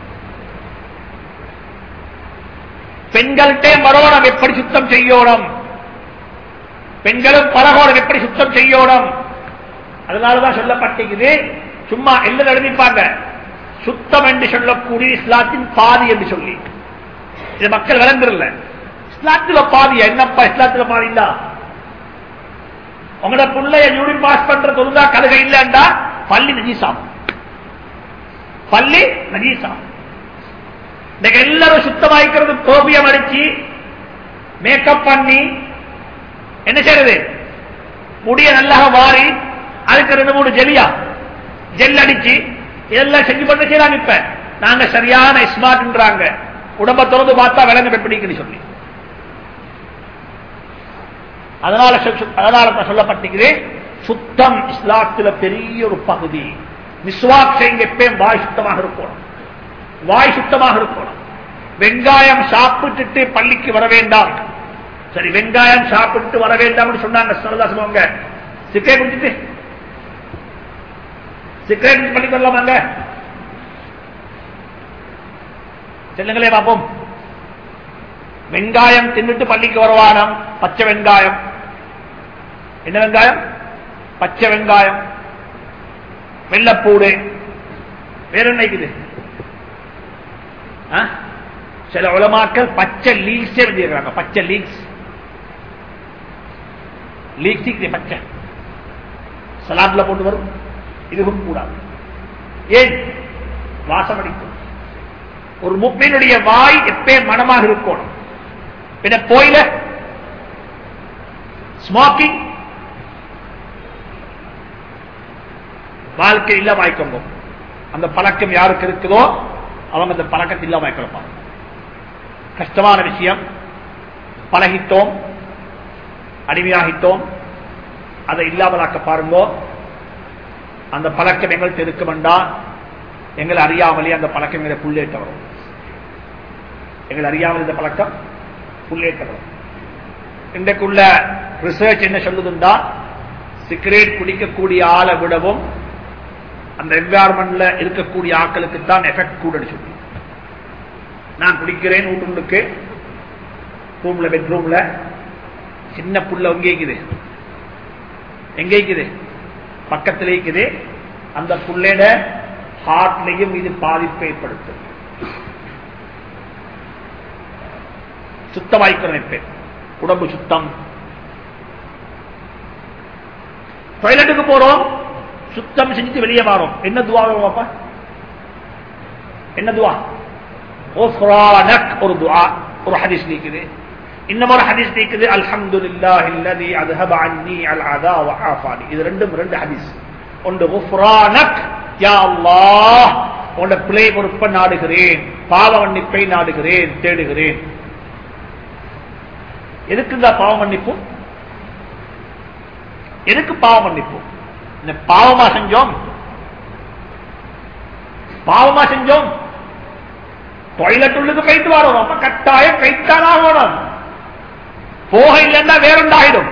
பெண்கள்கிட்ட மறுவனம் எப்படி சுத்தம் செய்யணும், பெண்களும் பலகோணம் எப்படி சுத்தம் செய்யணும். அதனாலதான் சொல்லப்பட்டிருக்குது. சும்மா எல்லாம் எழுதிப்பாங்க, சுத்தம் என்று சொல்லக்கூடிய இஸ்லாத்தின் பாதி என்று சொல்லி. இது மக்கள் விளங்குறல. இஸ்லாத்துல பாதியா? என்னப்பா இஸ்லாத்துல பாதி இல்ல? உங்களோட பிள்ளைய யூரின் பாஸ் பண்ற தொழுதா கழுகை இல்லைண்டா பள்ளி நஜீசாம், பள்ளி நஜீசாம். இன்னைக்கு எல்லாரும் சுத்தமாய்க்கிறது கோபியம் அடிச்சு மேக்கப் பண்ணி என்ன செய்யறது, முடிய நல்லா வாரி அதுக்கு 2-3 ஜெல் அடிச்சு இதெல்லாம் செஞ்சு பண்ண செய்யறாங்க. இப்ப நாங்க சரியான ஸ்மார்ட்ன்றாங்க. உடம்ப திறந்து பார்த்தா விளங்க எப்படின்னு சொல்லி. அதனால சொல்லப்பட்டிருக்கிறேன், சுத்தம் இஸ்லாத்துல பெரிய ஒரு பகுதி. மிஸ்வாக் செய்யுங்க, எப்பயும் வாய் சுத்தமாக இருக்கணும், வாய் சுத்தமாக இருக்கணும். வெங்காயம் சாப்பிட்டுட்டு பள்ளிக்கு வர வேண்டாம். சரி, வெங்காயம் சாப்பிட்டு வர வேண்டாம் சொன்னாங்க. சொல்லுவாங்க சிகரெட் குடிச்சிட்டு சிகரெட் பள்ளிக்கு வரலாமாங்க? சொல்லுங்களே பாப்போம். வெங்காயம் தின்னுட்டு பள்ளிக்கு வருவானம். பச்சை வெங்காயம். என்ன வெங்காயம்? பச்சை வெங்காயம், வெள்ளப்பூடு, வேற என்ன இருக்குது? சில உலமாக்கள் பச்சை லீக்ஸே எழுதியிருக்கிறாங்க. பச்சை லீக்ஸ் பச்சை சலாட்ல போட்டு வரும். இதுவும் கூடாது. ஏன்? வாசம் அடிக்கும். ஒரு முஃமினுடைய வாய் எப்பயும் மனமாக இருக்கணும். பின்ன போயில ஸ்மோக்கிங் வாழ்க்கை இல்லாம ஆயிக்கோங்க. அந்த பழக்கம் யாருக்கு இருக்குதோ அவங்க அந்த பழக்கத்தை இல்லாம ஆயிக்கலாம். கஷ்டமான விஷயம். பழகிட்டோம், அடிமையாகிட்டோம், அதை இல்லாமலாக்க பாருங்க. அந்த பழக்கம் எங்கள்கிட்ட இருக்குமெண்டா எங்களை அறியாமலே அந்த பழக்கம் எங்களை புள்ளேற்ற வரும். எங்களை அறியாமல் இந்த பழக்கம் புள்ளேற்ற வரும். இன்றைக்குள்ள ரிசர்ச் என்ன சொல்லுதுண்டா, சிகரெட் குடிக்கக்கூடிய ஆளை விடவும் அந்த என்வாரன்மெண்ட்ல இருக்கக்கூடிய ஆட்களுக்கு தான் எஃபெக்ட் கூட சொல்லி. நான் குடிக்கிறேன் வீட்டுக்கு, ரூம்ல பெட்ரூம்ல சின்ன புள்ள எங்க இருக்குது, பக்கத்தில் இருக்குது. அந்த புள்ளையோட ஹார்ட்லையும் இது பாதிப்பை ஏற்படுத்தும். சுத்தமாய்க்கிறேன், உடம்பு சுத்தம். டாய்லெட்டுக்கு போறோம், சுத்தம் செஞ்சுட்டு வெளியே வரோம். என்ன துவா பாப்பா? என்ன துவா? ஒரு துவா, ஒரு ஹதீஸ் நீக்குது. இன்னமொரு ஹதீஸ் நீக்குது, அல்ஹம்துலில்லாஹில்லதி அத்ஹப அன்னி அல் அதா வ ஆஃபானி. இது ரெண்டு ஹதீஸ். ஒன்று குஃப்ரானக், யா அல்லாஹ் உன்னுடைய பிழை பொறுப்பை நாடுகிறேன், பாவ மன்னிப்பை நாடுகிறேன், தேடுகிறேன். எதுக்கு இந்த பாவ மன்னிப்பு? எதுக்கு பாவ மன்னிப்பு? இந்த பாவமா செஞ்சோம் டாய்லெட் உள்ளுக்கு போயிட்டு வரோம். அப்ப கட்டாயம் கைத்தான் ஆகணும். போக இல்லைன்னா வேறொண்டாயிடும்.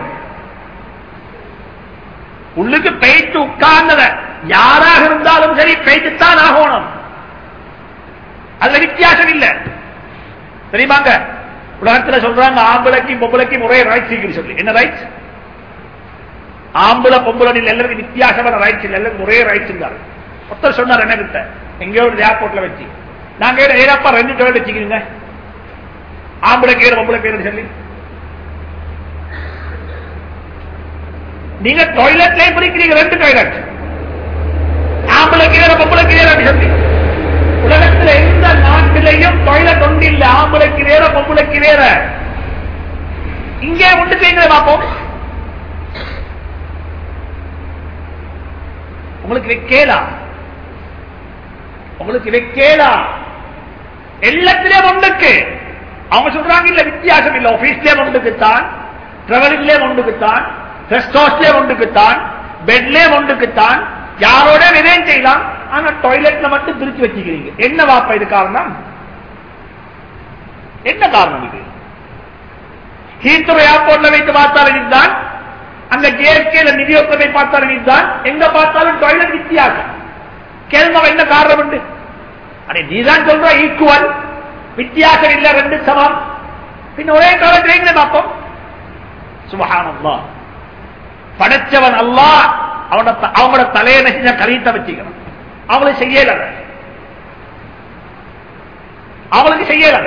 உள்ளுக்கு பெய்த்து உட்கார்ந்தத யாராக இருந்தாலும் சரி பெய்த்துத்தான் ஆகணும். அதுல வித்தியாசம் இல்லை. தெரியுமாங்க? உலகத்தில் சொல்றாங்க ஆம்பளைக்கும் பொம்பளைக்கும் ஒரே ரைட்ஸ் சொல்லி. என்ன ரைட்ஸ்? ஆம்பளை பொம்பளை எல்லாருக்கும் வித்தியாசமான ரைட்ஸ் இல்லை, எல்லாருக்கும் ஒரே ரைட்ஸ் இருந்தாரு. ஒருத்தர் சொன்னார் என்ன கிட்ட, எங்கேயோ ஏர்போர்ட்ல வச்சு, நாங்க ஏறப்பா 2 டாய்லெட் வச்சுக்கிறீங்க, ஆம்பளைக்கு ஏற பொம்பளைக்கு ஏற சொல்லி. நீங்க டாய்லெட்லயே பிரிக்கிறீங்க 2 டாய்லெட், ஆம்பளைக்கு ஏற பொம்பளைக்கு ஏற சொல்லி. உலகத்தில் எந்த நாட்டிலையும் டாய்லெட் ஒன்று இல்ல, ஆம்பளைக்கு வேற பொம்பளைக்கு வேற. இங்கே ஒன்று செய்யுங்க பார்ப்போம். உங்களுக்கு வைக்கேலா எல்லாத்திலே ஒன்றுக்கு. அவங்க சொல்றாங்க இல்ல வித்தியாசம் இல்ல, ஆபீஸ்லயே ஒன்றுக்குத்தான், டிராவலிங்லயே ஒன்றுக்குத்தான், ரெஸ்ட் ஹவுஸ்லயே ஒன்றுக்குத்தான், பெட்லே ஒன்றுக்குத்தான் யாரோட விதயம் செய்யலாம், ஆனா டாய்லெட்ல மட்டும் பிரிச்சு வச்சுக்கிறீங்க. என்ன வாப்பா இது காரணம்? என்ன காரணம் இது? ஹீத்ரோ ஏர்போர்ட்ல வைத்து பார்த்தாலும் இதுதான், அங்க ஜேஎஸ்கேல நிதியோகத்தை பார்த்தாலும் இதுதான், எங்க பார்த்தாலும் டாய்லெட் வித்தியாசம். கேள்வி என்ன காரணம் உண்டு? அடே நீதான் சொல்ற ஈக்குவல், வித்தியாசம் இல்ல, ரெண்டு சமம். பின் ஒரே டாய்லெட் பார்ப்போம். சுப்ஹானல்லாஹ், படைச்சவன் அல்லாஹ் அவங்களோட தலையை நெஞ்ச கரீத்த வச்சுக்கிறான். அவங்களுக்கு செய்யல, அவங்களுக்கு செய்யல.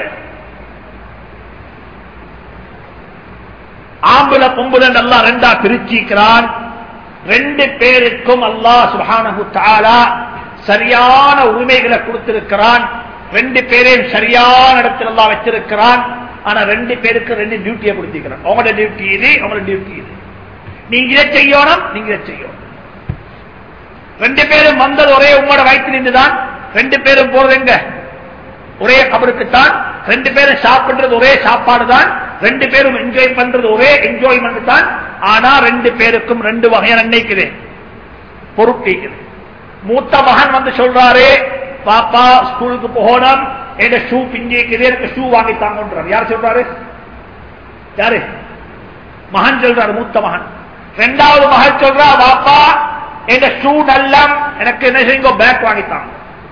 ஆம்புல பொம்புல அல்லாஹ் ரெண்டா பிரிச்சிக்கிறான். ரெண்டு பேருக்கும் அல்லாஹ் சுப்ஹானஹு தஆலா சரியான உரிமைகளை கொடுத்திருக்கிறான். ரெண்டு பேரையும் சரியான இடத்தில் அல்லாஹ் வச்சிருக்கிறான். ஆனா ரெண்டு பேருக்கு ரெண்டு டியூட்டியை கொடுத்திருக்கிறான். அவங்களோட டியூட்டி இது, அவங்களோட டியூட்டி இது. நீங்க இதை செய்யணும், நீங்க இதை செய்யணும். ரெண்டு பேரும் வந்தது ஒரே உங்களோட வயிற்றில் இருந்துதான். ரெண்டு பேரும் போறது எங்க? ஒரே கபருக்குத்தான். ரெண்டு பேரும் சாப்பிடுறது ஒரே சாப்பாடு தான். ரெண்டு பேரும் என்ஜாய் பண்றது ஒரே என்ஜாய்மெண்ட் தான். ஆனா ரெண்டு பேருக்கும் ரெண்டு வகையான நினைக்குது, பொறுப்பு. மூத்த மகன் வந்து சொல்றாரு, பாப்பா ஸ்கூலுக்கு போகணும், என் ஷூ பிஞ்சிக்குது, எனக்கு ஷூ வாங்கித்தாங்க. யார் சொல்றாரு? யாரு? மகன் சொல்றாரு, மூத்த மகன். ரெண்டாவது மகன் சொல்றா, பாப்பா என் ஷூ நல்லம், எனக்கு என்ன செய்யுங்க, பேக் வாங்கித்தாங்க.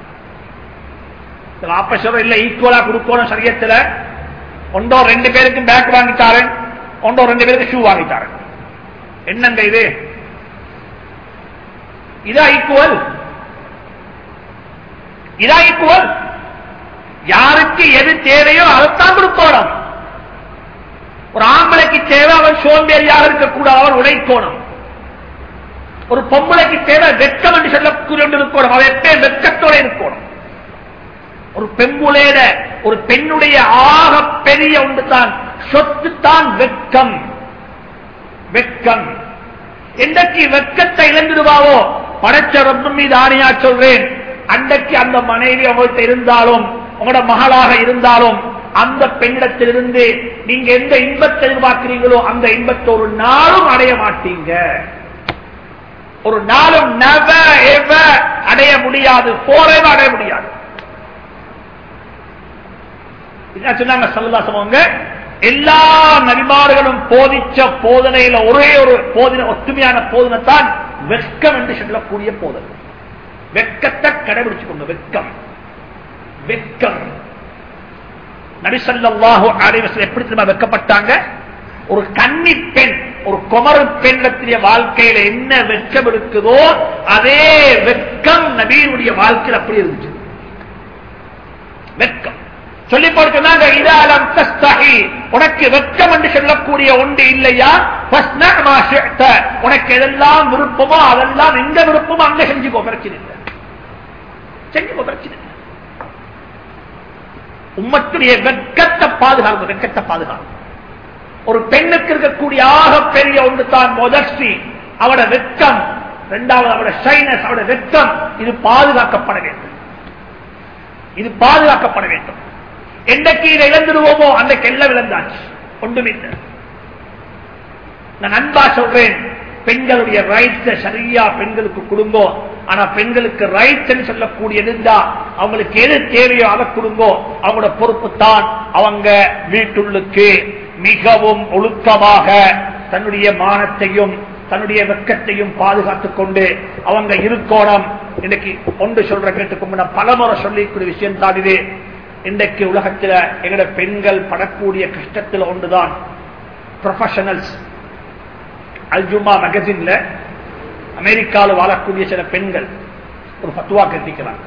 வாப்பா சொல்ற இல்ல, ஈக்குவலா கொடுக்கணும் சரியத்துல. ஒன்றோ ரெண்டு பேருக்கும் பேக் வாங்கித்தாரு, ஒன்றோ ரெண்டு பேருக்கு ஷூ வாங்கித்தாரு. என்னங்க இது? இதா ஈக்குவல்? இதா ஈக்குவல்? யாருக்கு எது தேவையோ அதைத்தான் கொடுக்கணும். ஒரு ஆம்பளைக்கு தேவை அவன் சோம்பேறியாக இருக்கக்கூடாது, அவன் உழைக்கணும். ஒரு பொம்பளைக்கு தேவை வெட்கம் என்று சொல்லக்கூடிய இருக்கணும், அவன் எப்பயும் வெட்கத்தோட இருக்கணும். ஒரு பெண்புலேட ஒரு பெண்ணுடைய ஆக பெரிய ஒன்று தான் சொத்து தான் வெட்கம். வெட்கம் என்றைக்கு வெட்கத்தை இழந்துடுவாவோ, படைச்ச ரப்பு மீது ஆணையா சொல்றேன், அன்றைக்கு அந்த மனைவி உங்கள்கிட்ட இருந்தாலும், உங்களோட மகளாக இருந்தாலும், அந்த பெண்ணிடத்திலிருந்து நீங்க எந்த இன்பத்தை எதிர்பார்க்கிறீங்களோ அந்த இன்பத்தை ஒரு நாளும் அடைய மாட்டீங்க. ஒரு நாளும் never ever அடைய முடியாது, forever அடைய முடியாது. சொன்னாங்க ஸல்லல்லாஹு அலைஹி வஸல்லம், எல்லா நபிமார்களும் போதிச்ச போதனையில ஒரே ஒரு போதனை, ஒத்துமையான போதனை தான் வெட்கம் என்று சொல்லக்கூடிய போதனை. வெட்கத்தை கடைபிடிச்சுக்கொண்டு, வெட்கம் வெட்கம். நபி ஸல்லல்லாஹு அலைஹி வஸல்லம் எப்படி தெரியுமா வெட்கப்பட்டாங்க? ஒரு கன்னி பெண், ஒரு குமரு பெண்ணுடைய வாழ்க்கையில என்ன வெட்கம் இருக்குதோ அதே வெட்கம் நபியினுடைய வாழ்க்கையில் அப்படி இருந்துச்சு. வெட்கம் சொல்லி போட்டுனாங்க, இதாலம் தஸ்தஹி, உனக்கு வெட்கம் என்று சொல்லக்கூடிய ஒன்று இல்லையா, ஃபஸ்னா மா ஷிஅத, உனக்கு எதெல்லாம் விருப்பமோ அதெல்லாம் எங்க விருப்பமோ அங்க செஞ்சுக்கோ, பிரச்சனை இல்லை, செஞ்சுக்கோ, பிரச்சனை இல்லை. உம்மத்துடைய வெட்கத்தை பாதுகாப்பு, வெட்கத்தை பாதுகாப்பு. ஒரு பெண்ணுக்கு இருக்கக்கூடிய ஆக பெரிய ஒன்று தான் மொதஸ்டி, அவட வெட்கம். இரண்டாவது அவட ஷைனஸ், அவட வெட்கம். இது பாதுகாக்கப்பட வேண்டும், இது பாதுகாக்கப்பட வேண்டும். என்றைக்கு இதை இழந்துடுவோமோ அன்றைக்கு எல்லாம் இழந்தாச்சு, ஒன்றுமில்லை. நான் அன்பா சொல்றேன், பெண்களுடைய ரைட்ஸ் சரியா பெண்களுக்கு கொடுங்கோ. ஆனா பெண்களுக்கு ரைட்ஸ் சொல்லக்கூடிய இருந்தா அவங்களுக்கு எது தேவையோ அதை கொடுங்கோ. அவங்களோட பொறுப்பு தான் அவங்க வீட்டுள்ளுக்கு மிகவும் ஒழுக்கமாக தன்னுடைய மானத்தையும் தன்னுடைய வெட்கத்தையும் பாதுகாத்துக் கொண்டு அவங்க இருக்கோணும். இன்னைக்கு ஒன்று சொல்ற கேட்டுக்கொண்டு நான் பலமுறை சொல்லிக்கூடிய விஷயம் தான் இது. இன்றைக்கு உலகத்தில் எங்களோட பெண்கள் படக்கூடிய கஷ்டத்தில் ஒன்றுதான் ப்ரொஃபஷனல்ஸ். அல்ஜுமா மேகசின்ல அமெரிக்காவில் வாழக்கூடிய சில பெண்கள் ஒரு ஃபத்வா கட்டிக்கிறாங்க.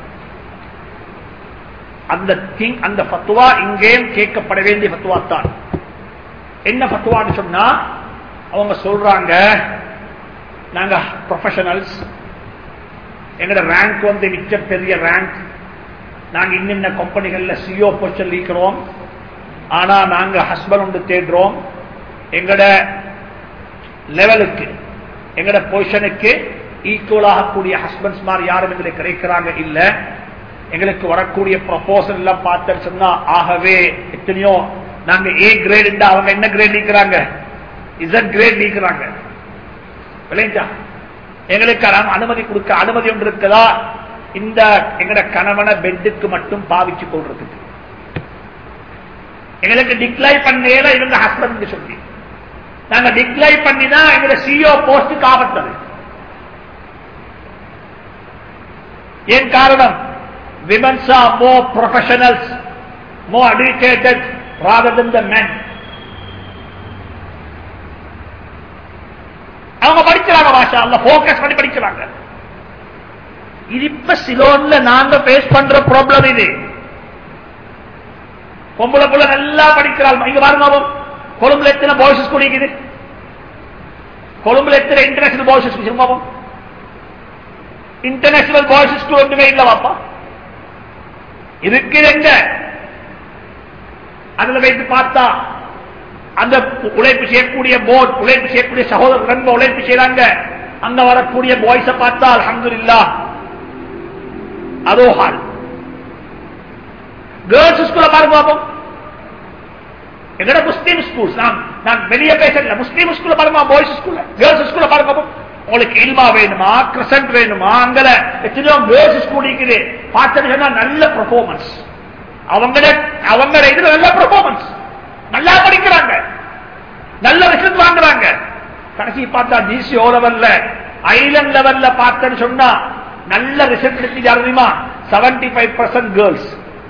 அந்த ஃபத்வா இங்கேயும் கேட்கப்பட வேண்டிய ஃபத்வா தான். என்ன ஃபத்வான்னு சொன்னா, அவங்க சொல்றாங்க, நாங்க ப்ரொஃபஷனல்ஸ், எங்களோட ரேங்க் வந்து மிச்ச பெரிய ரேங்க், நாங்க இன்னின்ன கம்பெனிகள்ல சிஓ பொசிஷன் இருக்கிறோம். ஆனா நாங்க ஹஸ்பண்ட் ஒன்று தேடுறோம். எங்கட லெவலுக்கு, எங்கட பொசிஷனுக்கு ஈக்குவலாக கூடிய ஹஸ்பண்ட்ஸ் மாதிரி யாரும் எங்களுக்கு கிடைக்கிறாங்க இல்ல. எங்களுக்கு வரக்கூடிய ப்ரொபோசல் எல்லாம் பார்த்து சொன்னா, ஆகவே எத்தனையோ நாங்க ஏ கிரேட், அவங்க என்ன கிரேட் நீக்கிறாங்க, இசட் கிரேட் நீக்கிறாங்க. விளைஞ்சா எங்களுக்கு அனுமதி கொடுக்க அனுமதி ஒன்று இருக்குதா? இந்த எங்கட கணவனை பெட்டுக்கு மட்டும் பாவிச்சு கொள்றதுக்கு எங்களுக்கு டிக்ளைன் பண்ணல. இவங்க ஹஸ்பண்ட் சொல்லி நாங்க டிக்ளைன் பண்ணிதான் எங்க சிஓ போஸ்டுக்கு ஆபத்தது. ஏன் காரணம்? women's are more professionals, more educated rather than the men. அவங்க படிக்கிறாங்க, மாஷா அல்லாஹ், ஃபோக்கஸ் பண்ணி படிக்கிறாங்க. இது இப்ப சிலோன்ல நாங்க பேஸ் பண்ற ப்ராப்ளம் இது. பொம்பளை புள்ள நல்லா படிக்கிறாள். இங்க பாருங்க, கொழும்புல எத்தனை பாய்ஸ் ஸ்கூல் இருக்குது, கொழும்புல எத்தனை international boys school, international boys school ஒன்றுமே இல்ல பாப்பா. இருக்குது எங்க? அதுல வைத்து பார்த்தா அந்த உழைப்பு செய்யக்கூடிய போர்டு, உழைப்பு செய்யக்கூடிய சகோதரர் உழைப்பு செய்யறாங்க. அங்க வரக்கூடிய பாய்ஸ பார்த்தா அல்ஹம்துலில்லாஹ் அதோ ஹால். கேர்ள்ஸ் ஸ்கூல பாருங்க பாப்போம். எங்கட முஸ்லீம் ஸ்கூல்ஸ், நான் வெளியே பேசல, முஸ்லீம் ஸ்கூல்ல பாருங்க, பாய்ஸ் ஸ்கூல்ல, கேர்ள்ஸ் ஸ்கூல்ல பாருங்க பாப்போம். உங்களுக்கு இல்மா வேணுமா, கிரசன்ட் வேணுமா, அங்கல எத்தனையோ கேர்ள்ஸ் ஸ்கூல் இருக்குது. பார்த்தா நல்ல பெர்ஃபார்மன்ஸ், அவங்க இதுல நல்ல பெர்ஃபார்மன்ஸ், நல்லா படிக்கிறாங்க, நல்ல ரிசல்ட் வாங்குறாங்க. கடைசி பார்த்தா டிசி ஓ லெவல்ல, ஐலண்ட் லெவல்ல பார்த்தேன்னு சொன்னா நல்ல ரிசல்ட் எடுத்து யாரு தெரியுமா? 75% கேர்ள்ஸ்,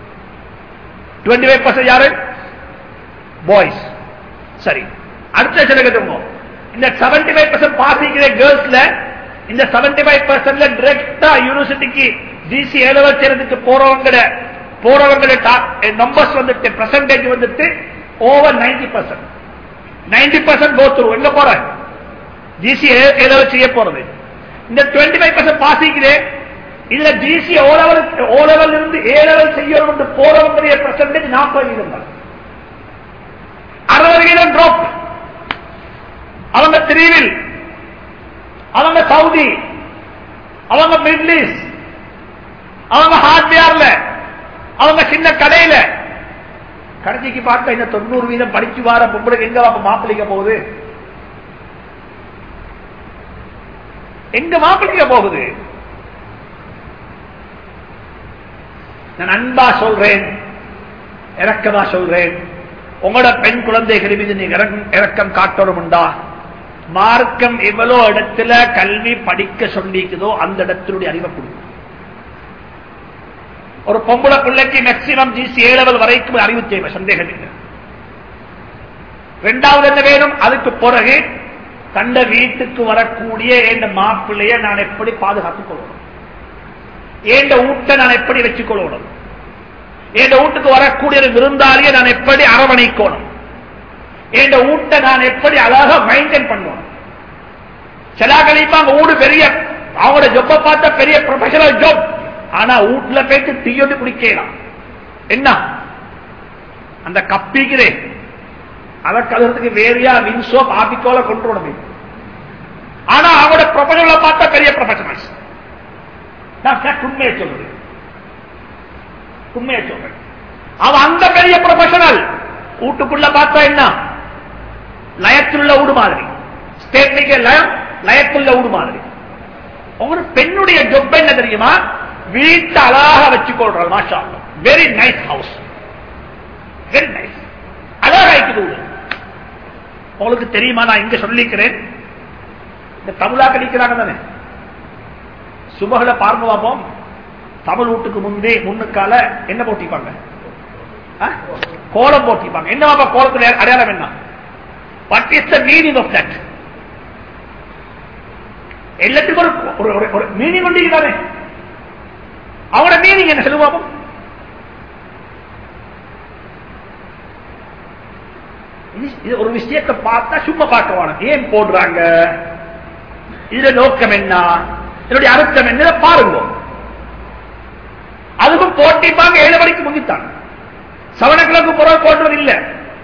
25% யாரு? பாய்ஸ். சரி, அடுத்த சிலகத்துங்க இந்த 75% பாசிக்கிற கேர்ள்ஸ்ல, இந்த 75% டைரக்டா யூனிவர்சிட்டிக்கு டிசி ஏ லெவல் சேர்றதுக்கு போறவங்க நம்பர்ஸ் வந்துட்டு, பெர்சன்டேஜ் வந்துட்டு ஓவர் 90%. 90% go through. எங்க போற? ஜிசி ஏ லெவல் செய்ய போறது. இந்த 25% பாசிக்குது. இதுல ஜிசி ஓ லெவல் இருந்து ஏ லெவல் செய்யணும் என்று போறவங்களுடைய பெர்சன்டேஜ் 40%. 60% டிராப். அவங்க திரிவில், அவங்க சவுதி, அவங்க மிடில் ஈஸ்ட், அவங்க ஹார்ட்வேர்ல, அவங்க சின்ன கடையில. கடைசிக்கு பார்க்க இந்த 90% படிச்சு வார பொம்பளைக்கு எங்க மாப்பிள்ளைக்க போகுது? எங்க மாப்பிள்ளைக்க போகுது? நான் அன்பா சொல்றேன், இறக்கமா சொல்றேன், உங்களோட பெண் குழந்தைகள் மீது நீங்க இறக்கம் காட்டணும்டா, மார்க்கம் எவ்வளவு இடத்துல கல்வி படிக்க சொல்லிக்குதோ அந்த இடத்தினுடைய அறிவை கொடுக்கும். ஒரு பொம்பளை பிள்ளைக்கு மேக்சிமம் ஜிசி ஏ லெவல் வரைக்கும் அறிவு தேவை, சந்தேகம் இல்லை. இரண்டாவது என்ன வேணும்? அதுக்கு பிறகு தந்த வீட்டுக்கு வரக்கூடிய என் மாப்பிள்ளைய நான் எப்படி பாதுகாத்துக் கொள்ளணும், என் வீட்டை நான் எப்படி வச்சுக் கொள்ளணும், என் வீட்டுக்கு வரக்கூடிய விருந்தாளியை நான் எப்படி அரவணைக்கணும், என் வீட்டை நான் எப்படி அழகா மெயின்டைன் பண்ணணும். சில கழிப்பாங்க ஊடு பெரிய, அவங்களோட ஜொப்ப பார்த்தா பெரிய ப்ரொஃபஷனல் ஜாப், ஆனா வீட்டுல போயிட்டு டீயோடு குடிக்கலாம். என்ன அந்த கப்பிக்கிறே அதை கலறதுக்கு வேறையா வின்சோப் ஆபிக்கோல கொண்டு வரணும். ஆனா அவங்களோட ப்ரொஃபஷனலை பார்த்தா பெரிய ப்ரொஃபஷனல்ஸ். நான் உண்மையை சொல்றேன், உண்மையை சொல்றேன். அவன் அந்த பெரிய ப்ரொஃபஷனல் வீட்டுக்குள்ள பார்த்தா என்ன லயத்துள்ள ஊடு மாதிரி, ஸ்டேட் லயத்துள்ள ஊடு மாதிரி. உங்களோட பெண்ணுடைய ஜொப் என்ன தெரியுமா? வீட்டை அழகாக வச்சுக் கொள்றாள். மாஷா அல்லாஹ், very nice house, very nice, அழகா இருக்குது. உங்களுக்கு தெரியுமா? நான் இங்க சொல்லிக்கிறேன், இந்த தமிழா கடிக்கிறாங்க தானே, சுபகல பார்க்க பார்ப்போம். தமிழ் வீட்டுக்கு முன்னுக்கால என்ன போட்டிப்பாங்க? கோலம் போட்டிப்பாங்க. என்ன கோலத்துல அடையாளம் என்ன? What is the meaning of that? எல்லாத்துக்கும் ஒரு மீனிங் கொண்டிருக்கிறானே, அவனோட மீனிங் என்ன சொல்லுவாங்க? ஒரு விஷயத்தை பார்த்தா சும்மா பார்க்க வேணும், ஏன் போடுறாங்க, இதுல நோக்கம் என்ன, இதனுடைய அர்த்தம் என்ன பாருங்க. அதுக்கும் போட்டிப்பாங்க. 7 மணிக்கு முங்கித்தான், 7 o'clock பிறகு போடுறது இல்ல,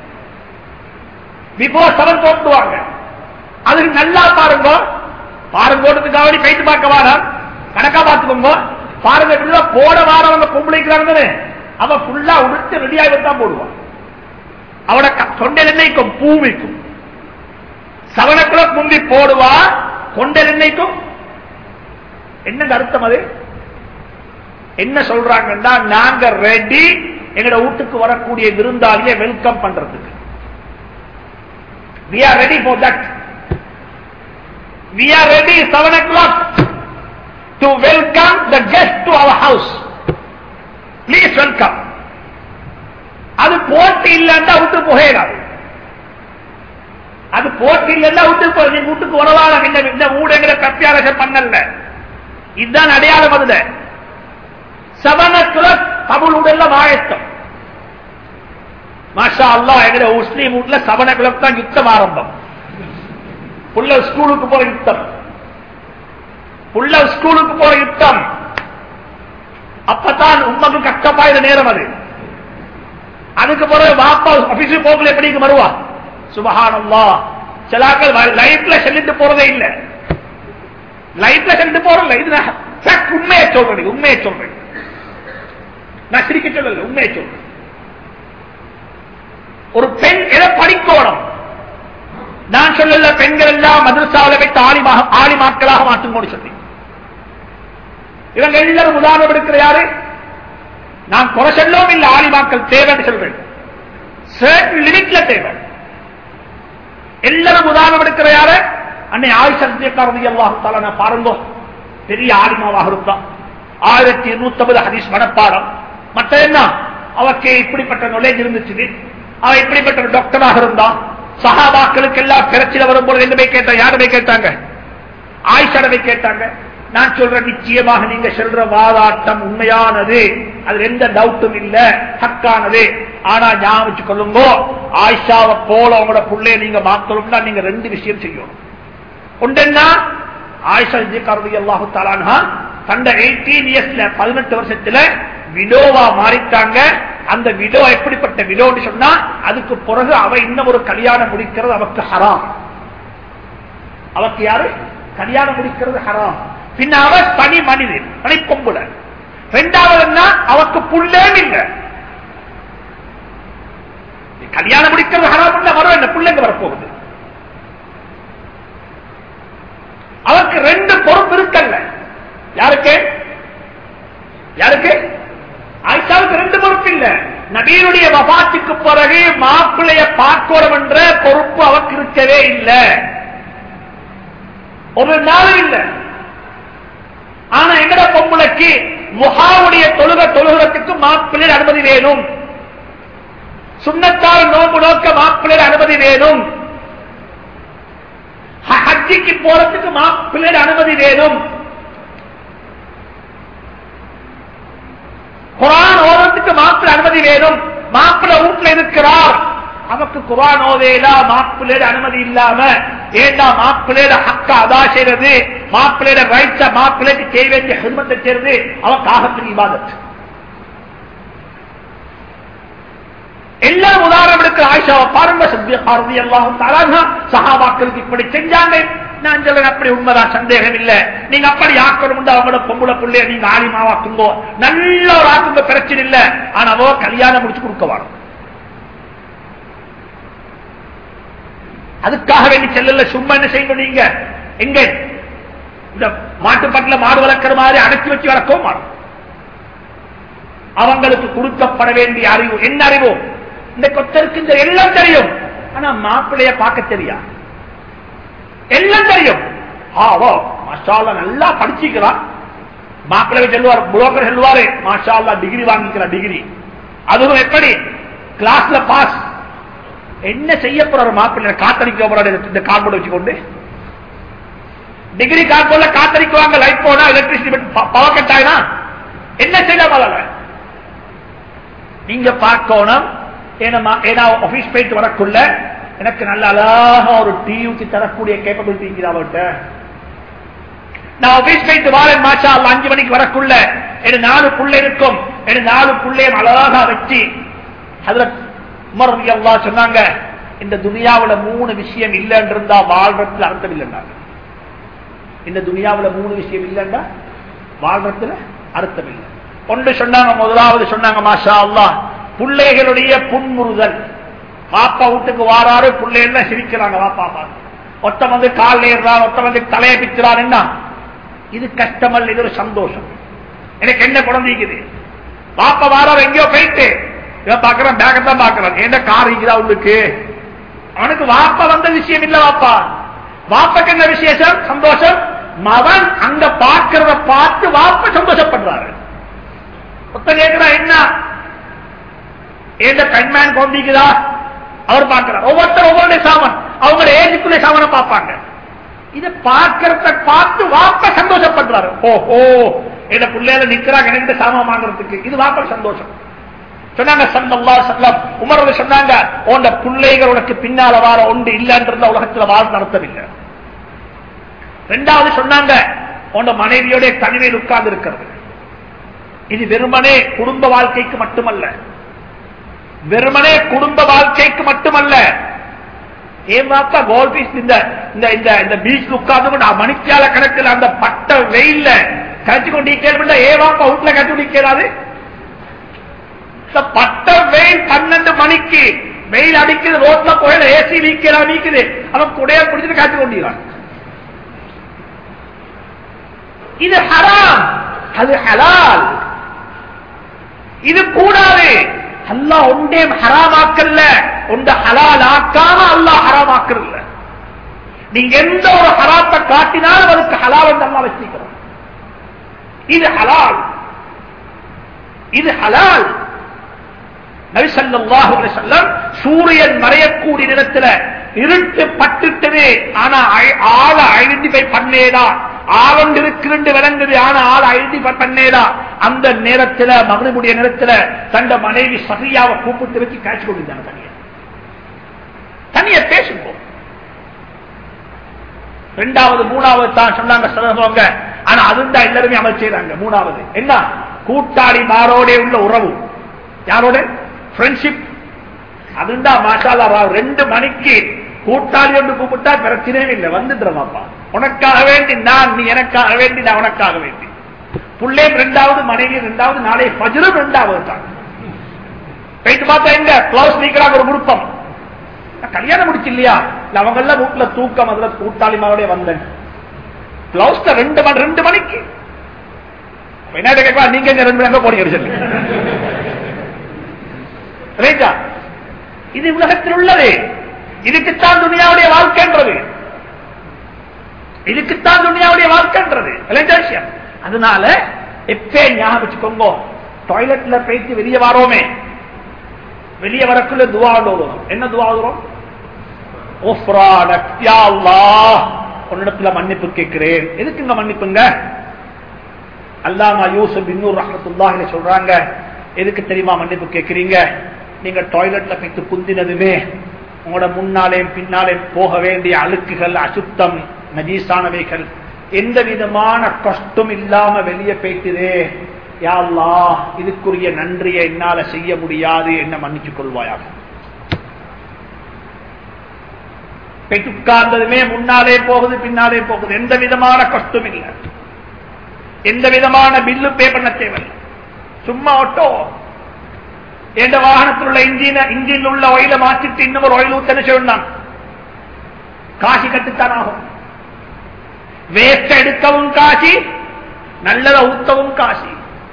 பிஃபோர் 7 போட்டுவாங்க. அதுக்கு நல்லா பாருங்க. பாருங்க போட்டதுக்காக கைத்து பார்க்க வாரா, கணக்கா பார்த்துக்கோங்க. பாருங்க போட வாரவங்க பொம்பளைக்கிறாங்க, அவன் ஃபுல்லா உடுத்து ரெடியாக தான் போடுவான். அவட தொண்டையில் எண்ணெய்க்கும் பூ வைக்கும். 7 o'clock முந்தி போடுவா, கொண்டையில் எண்ணெய்க்கும் என்ன அர்த்தம்? அது என்ன சொல்றாங்கன்னா, நாங்க ரெடி எங்கட வீட்டுக்கு வரக்கூடிய விருந்தாளியை வெல்கம் பண்றதுக்கு. We are ready for that. We are ready 7 o'clock to welcome the guest to our house. Please welcome. அது போட்டி இல்லைன்னா விட்டு போகலாம். அது போட்டி இல்லைன்னா வீட்டுக்கு வரலாம். இந்த ஊடகங்களை பிரத்யாரசம் பண்ணல. இதுதான் அடையாளம். அதுல 7 o'clock தமிழ் உடல்ல ஆயத்தம். மாஷா அல்லாஹ், எங்க முஸ்லீம் வீட்டுல 7 o'clock தான் யுத்தம் ஆரம்பம். புள்ள ஸ்கூலுக்கு போற யுத்தம், புள்ள ஸ்கூலுக்கு போற யுத்தம். அப்பதான் உண்மைக்கு கஷ்டப்பாயிர நேரம் அது. அதுக்கு பிறகு பாப்பா ஆபீஸுக்கு போகல எப்படி வருவா? சுபஹானல்லாஹ். சிலாக்கள் லைஃப்ல செல்லிட்டு போறதே இல்ல, லைஃப்ல செல்லிட்டு போறல. இது உண்மையை சொல்றேன், உண்மையை சொல்றேன், நான் சிரிக்க சொல்லல, உண்மையை சொல்றேன். ஒரு பெண் எதை படிக்கணும்? நான் சொல்லல பெண்கள் எல்லாம் மதரசாவில் வைத்து ஆலிமாக்களாக மாற்றுங்கன்னு சொல்லி. இவங்க எல்லாரும் உதாரணம் எடுக்கிற யாரு? நான் குறை சொல்லவும் இல்லை, ஆலிமாக்கள் தேவைன்னு சொல்றேன். லிமிட்ல தேவை. எல்லாரும் உதாரணம் எடுக்கிற யாரு? அன்னை ஆயிஷா ரலியல்லாஹு தஆலா பாருங்க, பெரிய ஆலிமாவாக இருந்தான். 1250 ஹதீஸ் மனப்பாடம். மற்ற என்ன அவருக்கு இப்படிப்பட்ட நாலேஜ் இருந்துச்சு. அவ இப்படிப்பட்ட டாக்டராக இருந்தான். சஹாபாக்களுக்கு எல்லாம் பிரச்சனை வரும்போது என்ன போய் கேட்டாங்க? யாரு போய் கேட்டாங்க? ஆயிஷாவை கேட்டாங்க. நான் சொல்றேன், நிச்சயமாக நீங்க சொல்ற வாதாட்டம் உண்மையானது, அது எந்த டவுட்டும் இல்ல, ஹக்கானது. ஆனா ஞாபகம் வச்சு கொள்ளுங்க, ஆயிஷாவை போல உங்களோட புள்ளைய நீங்க மாத்தணும்னா நீங்க 2 விஷயம் செய்யணும். ஒன்றென்னா, ஆயிஷா ரலியல்லாஹு தஆலா அன்ஹா தந்த 18 இயர்ஸ்ல 18 வருஷத்துல விடோவா மாறிட்டாங்க. அந்த விடோ எப்படிப்பட்ட விடோன்னு சொன்னா, அதுக்கு பிறகு அவ இன்னும் ஒரு கல்யாணம் முடிக்கிறது அவருக்கு ஹராம். அவருக்கு யாரு கல்யாணம் முடிக்கிறது ஹராம். பின்ன அவ தனி மனிதன், தனி பொம்புல. 2வது அவருக்கு புள்ளே இல்லை. கல்யாணம் முடிக்கிறது ஹராம் வரும், என்ன புள்ளைங்க வரப்போகுது. அவருக்கு 2 பொறுப்பு இருக்கல்ல. யாருக்கு? யாருக்கு? ஆயிஷாவுக்கு 2 பொறுப்பு இல்ல. நபியுடைய வஃபாத்துக்கு பிறகு மாப்பிள்ளைய பார்க்கணும் என்ற பொறுப்பு அவருக்கு இருக்கவே இல்லை, ஒரு நாளும் இல்லை. ஆனா எங்கட பொம்பளைக்கு முஹாவுடைய தொழுகிறதுக்கு மாப்பிள்ளை அனுமதி வேணும், சுன்னத்தால் நோம்பு நோக்க மாப்பிள்ளை அனுமதி வேணும், ஹஜ்ஜிக்கு போறதுக்கு மாப்பிள்ளை அனுமதி வேணும், குர்ஆன் ஓதுறதுக்கு மாப்பிள்ளை அனுமதி வேணும். மாப்பிள்ளை வீட்டுல இருக்கிறார், அவருக்கு குர்ஆன் ஓதேலா மாப்பிள்ளையோட அனுமதி இல்லாம. ஏண்டா மாப்பிள்ளையோட ஹக்க அதா செய்யறது, மாப்பிள்ளையோட ரைட்ஸ மாப்பிள்ளைக்கு செய்ய வேண்டிய ஹிதமத்தை செய்யறது அவன் காகத்தின் இபாதத். எல்லாரும் உதாரணம் எடுக்கிற ஆயிஷாவை பாருங்க. சித்திகா ரலியல்லாஹு தஆலா அன்ஹா சஹாபாக்களுக்கு இப்படி செஞ்சாங்க. நான் சொல்றேன், அப்படி உண்மைதான், சந்தேகம் இல்ல. நீங்க அப்படி ஆக்கணும், அவங்களோட பொம்பளை பிள்ளைய நீங்க ஆலிமாவாக்குங்கோ, நல்ல ஒரு ஆக்குங்க, பிரச்சனை இல்ல. ஆனா அவ கல்யாணம் முடிச்சு கொடுக்க வரும். அதுக்காக வேண்டி செல்லல. சும்மா என்ன செய்யணும்? நீங்க எங்க இந்த மாட்டுப்பட்டில மாடு வளர்க்கிற மாதிரி அடைச்சி வச்சு வளர்க்கவும் மாறும். அவங்களுக்கு கொடுக்கப்பட வேண்டிய அறிவு என்ன அறிவு? இந்த கொத்தருக்கு இந்த எல்லாம் தெரியும், ஆனா மாப்பிள்ளைய பார்க்க தெரியா. எல்லாம் தெரியும். மாஷா அல்லாஹ் நல்லா படிச்சுக்கிறான். மாப்பிள்ளை சொல்லுவார், புரோக்கர் சொல்லுவாரு, மாஷா அல்லாஹ் டிகிரி வாங்கிக்கிறார். டிகிரி அதுவும் எப்படி? கிளாஸ்ல பாஸ். என்ன செய்ய போறாரு மாப்பிள்ளை? காத்தடிக்க போறாரு. இந்த கார்போர்டு வச்சுக்கொண்டு டிகிரி கார்போர்ட்ல காத்தடிக்குவாங்க. லைட் போனா எலக்ட்ரிசிட்டி பவர் கட் ஆயினா என்ன செய்யலாம்? நீங்க பார்க்கணும். ஏன்னா ஆபீஸ் போயிட்டு வரக்குள்ள எனக்கு நல்ல அழகா ஒரு டியூக்கு தரக்கூடிய கேப்பபிலிட்டி இருக்குது அவர்கிட்ட. நான் ஆபீஸ் போயிட்டு வரேன், மாஷா அல்லாஹ் 5 மணிக்கு வரக்குள்ள எனக்கு 4 புள்ளை இருக்கும். எனக்கு 4 புள்ளையும் அழகா வச்சு ஹஜ்ரத் உமர் ரலியல்லாஹு சொன்னாங்க, இந்த துனியாவுல 3 விஷயம் இல்லைன்னு இருந்தா வாழ்றதுல அர்த்தம் இல்லைன்னா. இந்த துனியாவுல 3 விஷயம் இல்லைன்னா வாழ்றதுல அர்த்தம் இல்லை. ஒன்று சொன்னாங்க, முதலாவது சொன்னாங்க மாஷா அல்லாஹ் பிள்ளைகளுடைய புன்முறுதல். பாப்பா வீட்டுக்கு வாராரு, பிள்ளைகள் சிரிக்கிறாங்க. வாப்பா பார்த்து ஒருத்த வந்து கால் ஏறான், ஒருத்த வந்து தலையை பிச்சுறான். என்ன இது கஷ்டமல்ல, இது ஒரு சந்தோஷம். எனக்கு என்ன குழந்தைக்குது, வாப்ப வாரம் எங்கேயோ போயிட்டு இவன் பாக்குறான், பேக்கத்தான் பாக்குறான், என்ன கார் இருக்குதா உள்ளுக்கு. அவனுக்கு வாப்பா வந்த விஷயம் இல்ல, வாப்பாக்கு என்ன விசேஷம், சந்தோஷம். மகன் அங்க பார்க்கிறத பார்த்து வாப்ப சந்தோஷப்படுறாரு. கேட்கிறா என்ன ஏந்த பெண்மேன் கொண்டிக்குதா, அவர் பார்க்கிறார். ஒவ்வொருத்தர் ஒவ்வொரு சாமான், அவங்க ஏஜுக்குள்ள சாமான பார்ப்பாங்க. இதை பார்க்கிறத பார்த்து வாப்ப சந்தோஷப்படுறாரு. ஓஹோ, என்ன பிள்ளையில நிக்கிறாங்க என்கிட்ட சாமான் வாங்குறதுக்கு, இது வாப்ப சந்தோஷம். சொன்னாங்க ஸல்லல்லாஹு அலைஹி வஸல்லம், உமர் சொன்னாங்க, உன்ட பிள்ளைகள் உனக்கு பின்னால வார ஒன்று இல்லைன்றத உலகத்தில் வாழ் நடத்தவில்லை. இரண்டாவது சொன்னாங்க, உன்ட மனைவியோட தனிமையில் உட்கார்ந்து இருக்கிறது. இது வெறுமனே குடும்ப வாழ்க்கைக்கு மட்டுமல்ல, வெறுமனே குடும்ப வாழ்க்கைக்கு மட்டுமல்ல. ஏன் வாப்பா கோல் பீஸ் இந்த பீச் உட்கார்ந்து மணிக்கால கணக்கில் அந்த பட்ட வெயில்ல கழிச்சு கொண்டிருக்கா, ஏ வாப்பா வீட்டுல கட்டி கொண்டிருக்கிறாரு. பட்ட வெயில் 12 மணிக்கு வெயில் அடிக்குது, ரோட்ல போயில ஏசி நீக்குது, அவன் குடைய குடிச்சிட்டு காய்ச்சி கொண்டிருக்கான். இது ஹராம், அது ஹலால். இது கூடாது. அல்லாஹ் ஒன்றே ஹராமாக்கல்ல, ஒன்ற ஹலால் ஆக்காம அல்லாஹ் ஹராமாக்கல்ல. நீங்க எந்த ஒரு ஹராத்தை காட்டினாலும் அதுக்கு ஹலால் என்று அல்லாஹ் வச்சிருக்கிறோம். இது ஹலால், இது ஹலால். நபி ஸல்லல்லாஹு அலைஹி வஸல்லம் சூரியன் மறையக்கூடிய நேரத்தில் இருட்டு பட்டுட்டது, ஆனா ஆளை ஐடென்டிஃபை பண்ணேடா, ஆளொன்று இருக்கு விளங்குது, ஆனா ஆளை ஐடென்டிஃபை பண்ணேடா. அந்த நேரத்தில் மக்ரிபுடைய நேரத்தில் தந்த மனைவி சஃபியாவை கூப்பிட்டு வச்சு காய்ச்சி கொண்டிருந்தாங்க. தனியா பேசுவோம். இரண்டாவது மூணாவது தான் சொன்னாங்க சொல்லுவாங்க, ஆனா அதுதான் எல்லாருமே அமல் செய்யறாங்க. மூணாவது என்ன, கூட்டாளி மாரோட உள்ள உறவு, யாரோட ஃப்ரெண்ட்ஷிப். அதுதான் மாஷால்லா 2 மணிக்கு கூட்டாளி ஒன்று கூப்பிட்டா பிரச்சனையே இல்லை, வந்துடுறமாப்பா. உனக்காக வேண்டி நான், நீ எனக்காக வேண்டி நான் உனக்காக வேண்டி. புள்ளே 2வது, மனைவி 2வது, நாளை ஃபஜ்ரும் 2வது தான். போயிட்டு பார்த்தா எங்க பிளவுஸ் நீக்கிறாங்க ஒரு குடும்பம். கல்யாணம் முடிச்சு இல்லையா, அவங்க எல்லாம் வீட்டுல தூக்கம், அதுல கூட்டாளி மாவோட வந்தேன். பிளவுஸ் 2 மணிக்கு என்ன கேட்கலாம், நீங்க 2 மணி போனீங்க சொல்லி. இது உலகத்தில் உள்ளது. இதுக்குத்தான் துனியாவுடைய வாழ்க்கைன்றது, இதுக்குத்தான் துனியாவுடைய வாழ்க்கைன்றது. அதனால எப்பே ஞாபகம் வச்சுக்கோங்க, டாய்லெட்ல போயிட்டு வெளியே வரோமே, வெளியே வரக்குள்ள துவா ஓதுறோம். என்ன துவா ஓதுறோம்? உஃப்ரானக் யா அல்லாஹ், உன்னிடத்துல மன்னிப்பு கேட்கிறேன். எதுக்குங்க மன்னிப்புங்க? அல்லாமா யூசுப் பின்னூர் ரஹ்மத்துல்லாஹி சொல்றாங்க, எதுக்கு தெரியுமா மன்னிப்பு கேட்கிறீங்க? நீங்க டாய்லெட்ல போயிட்டு குந்தினதுமே உங்களோட முன்னாலே பின்னாலே போக வேண்டிய அழுக்குகள், அசுத்தம், நஜீசானவைகள் எந்த விதமான கஷ்டம் இல்லாம வெளியே போயிட்டுதே. யா அல்லாஹ், இதுக்குரிய நன்றியை என்னால செய்ய முடியாது, என்ன மன்னிச்சுக் கொள்வாயாக. போயிட்டு உட்கார்ந்ததுமே முன்னாலே போகுது பின்னாலே போகுது, எந்த விதமான கஷ்டம் இல்லை, எந்த விதமான பில்லு பே பண்ண தேவையில்லை. சும்மா ஓட்டோ எந்த வாகனத்தில் உள்ள இன்ஜின் உள்ள ஆயில மாற்றிட்டு இன்னும் ஒரு ஆயில் ஊத்தன சொன்னான், காசி கட்டுத்தான் ஆகும். வேஸ்ட் எடுக்கவும் காசி, நல்லதை ஊத்தவும் காசி.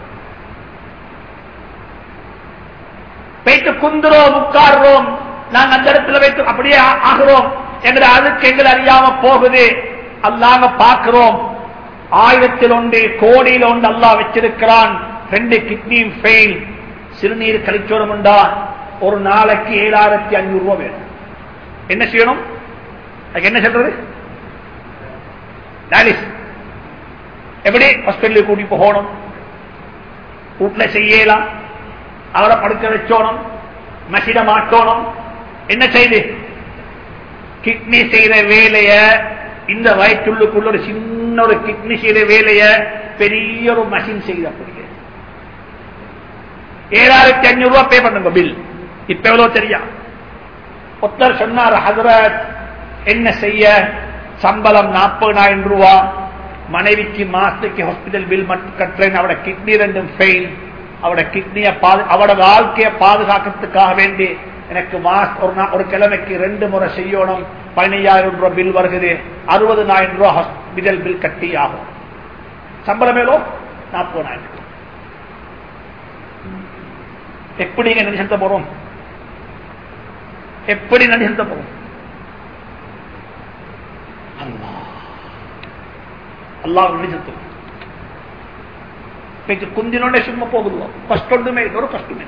போயிட்டு குந்துறோம், உட்கார்றோம், நாங்க அந்த இடத்துல வைத்து அப்படியே ஆகிறோம் என்ற அதுக்கு எங்களை அறியாம போகுது. அல்லாம பார்க்கிறோம், 1000 ஒன்று கோடியில் ஒன்று அல்லாஹ் வச்சிருக்கிறான். 2 கிட்னியும் ஃபெயில். சிறுநீர் கழிச்சோடும் உண்டா, ஒரு நாளைக்கு 7500 ரூபாய் வேணும். என்ன செய்யணும்? அதுக்கு என்ன சொல்றது? டயாலிசிஸ். எப்படி? ஹாஸ்பிட்டலுக்கு கூட்டி போகணும், வீட்டுல செய்யலாம், அவரை படுக்க வச்சோணும், மசிட மாட்டோணும். என்ன செய்து? கிட்னி செய்யற வேலைய, இந்த வயிற்றுள்ளுக்குள்ள ஒரு சின்ன ஒரு கிட்னி செய்யற வேலைய பெரிய ஒரு மஷின் செய்த 7500 ரூபாய் பே பண்ணுங்க பில். இப்ப எவ்வளவு தெரியா? ஒருத்தர் சொன்னார், ஹஜ்ரத் என்ன செய்ய, சம்பளம் 40,000 ரூபாய், மனைவிக்கு மாசத்துக்கு ஹாஸ்பிட்டல் பில் மட்டும் கட்டுறேன், அவட கிட்னி 2 ஃபெயில், அவட கிட்னிய அவட வாழ்க்கையை பாதுகாக்கிறதுக்காக வேண்டி எனக்கு ஒரு கிழமைக்கு 2 முறை செய்யணும், 15,000 ரூபாய் பில் வருகிறது, 60,000 ரூபாய் ஹாஸ்பிட்டல் பில் கட்டி ஆகும். சம்பளம் மேலோ 40,000. எப்படி நன்றி செலுத்த போறோம்? எப்படி நன்றி செலுத்த போறோம்? அல்லாஹ் நன்றி செலுத்தும். குந்தினோட சும்மா போகுதுவோம். கஷ்ட ஒன்றுமே ஒரு கஷ்டமே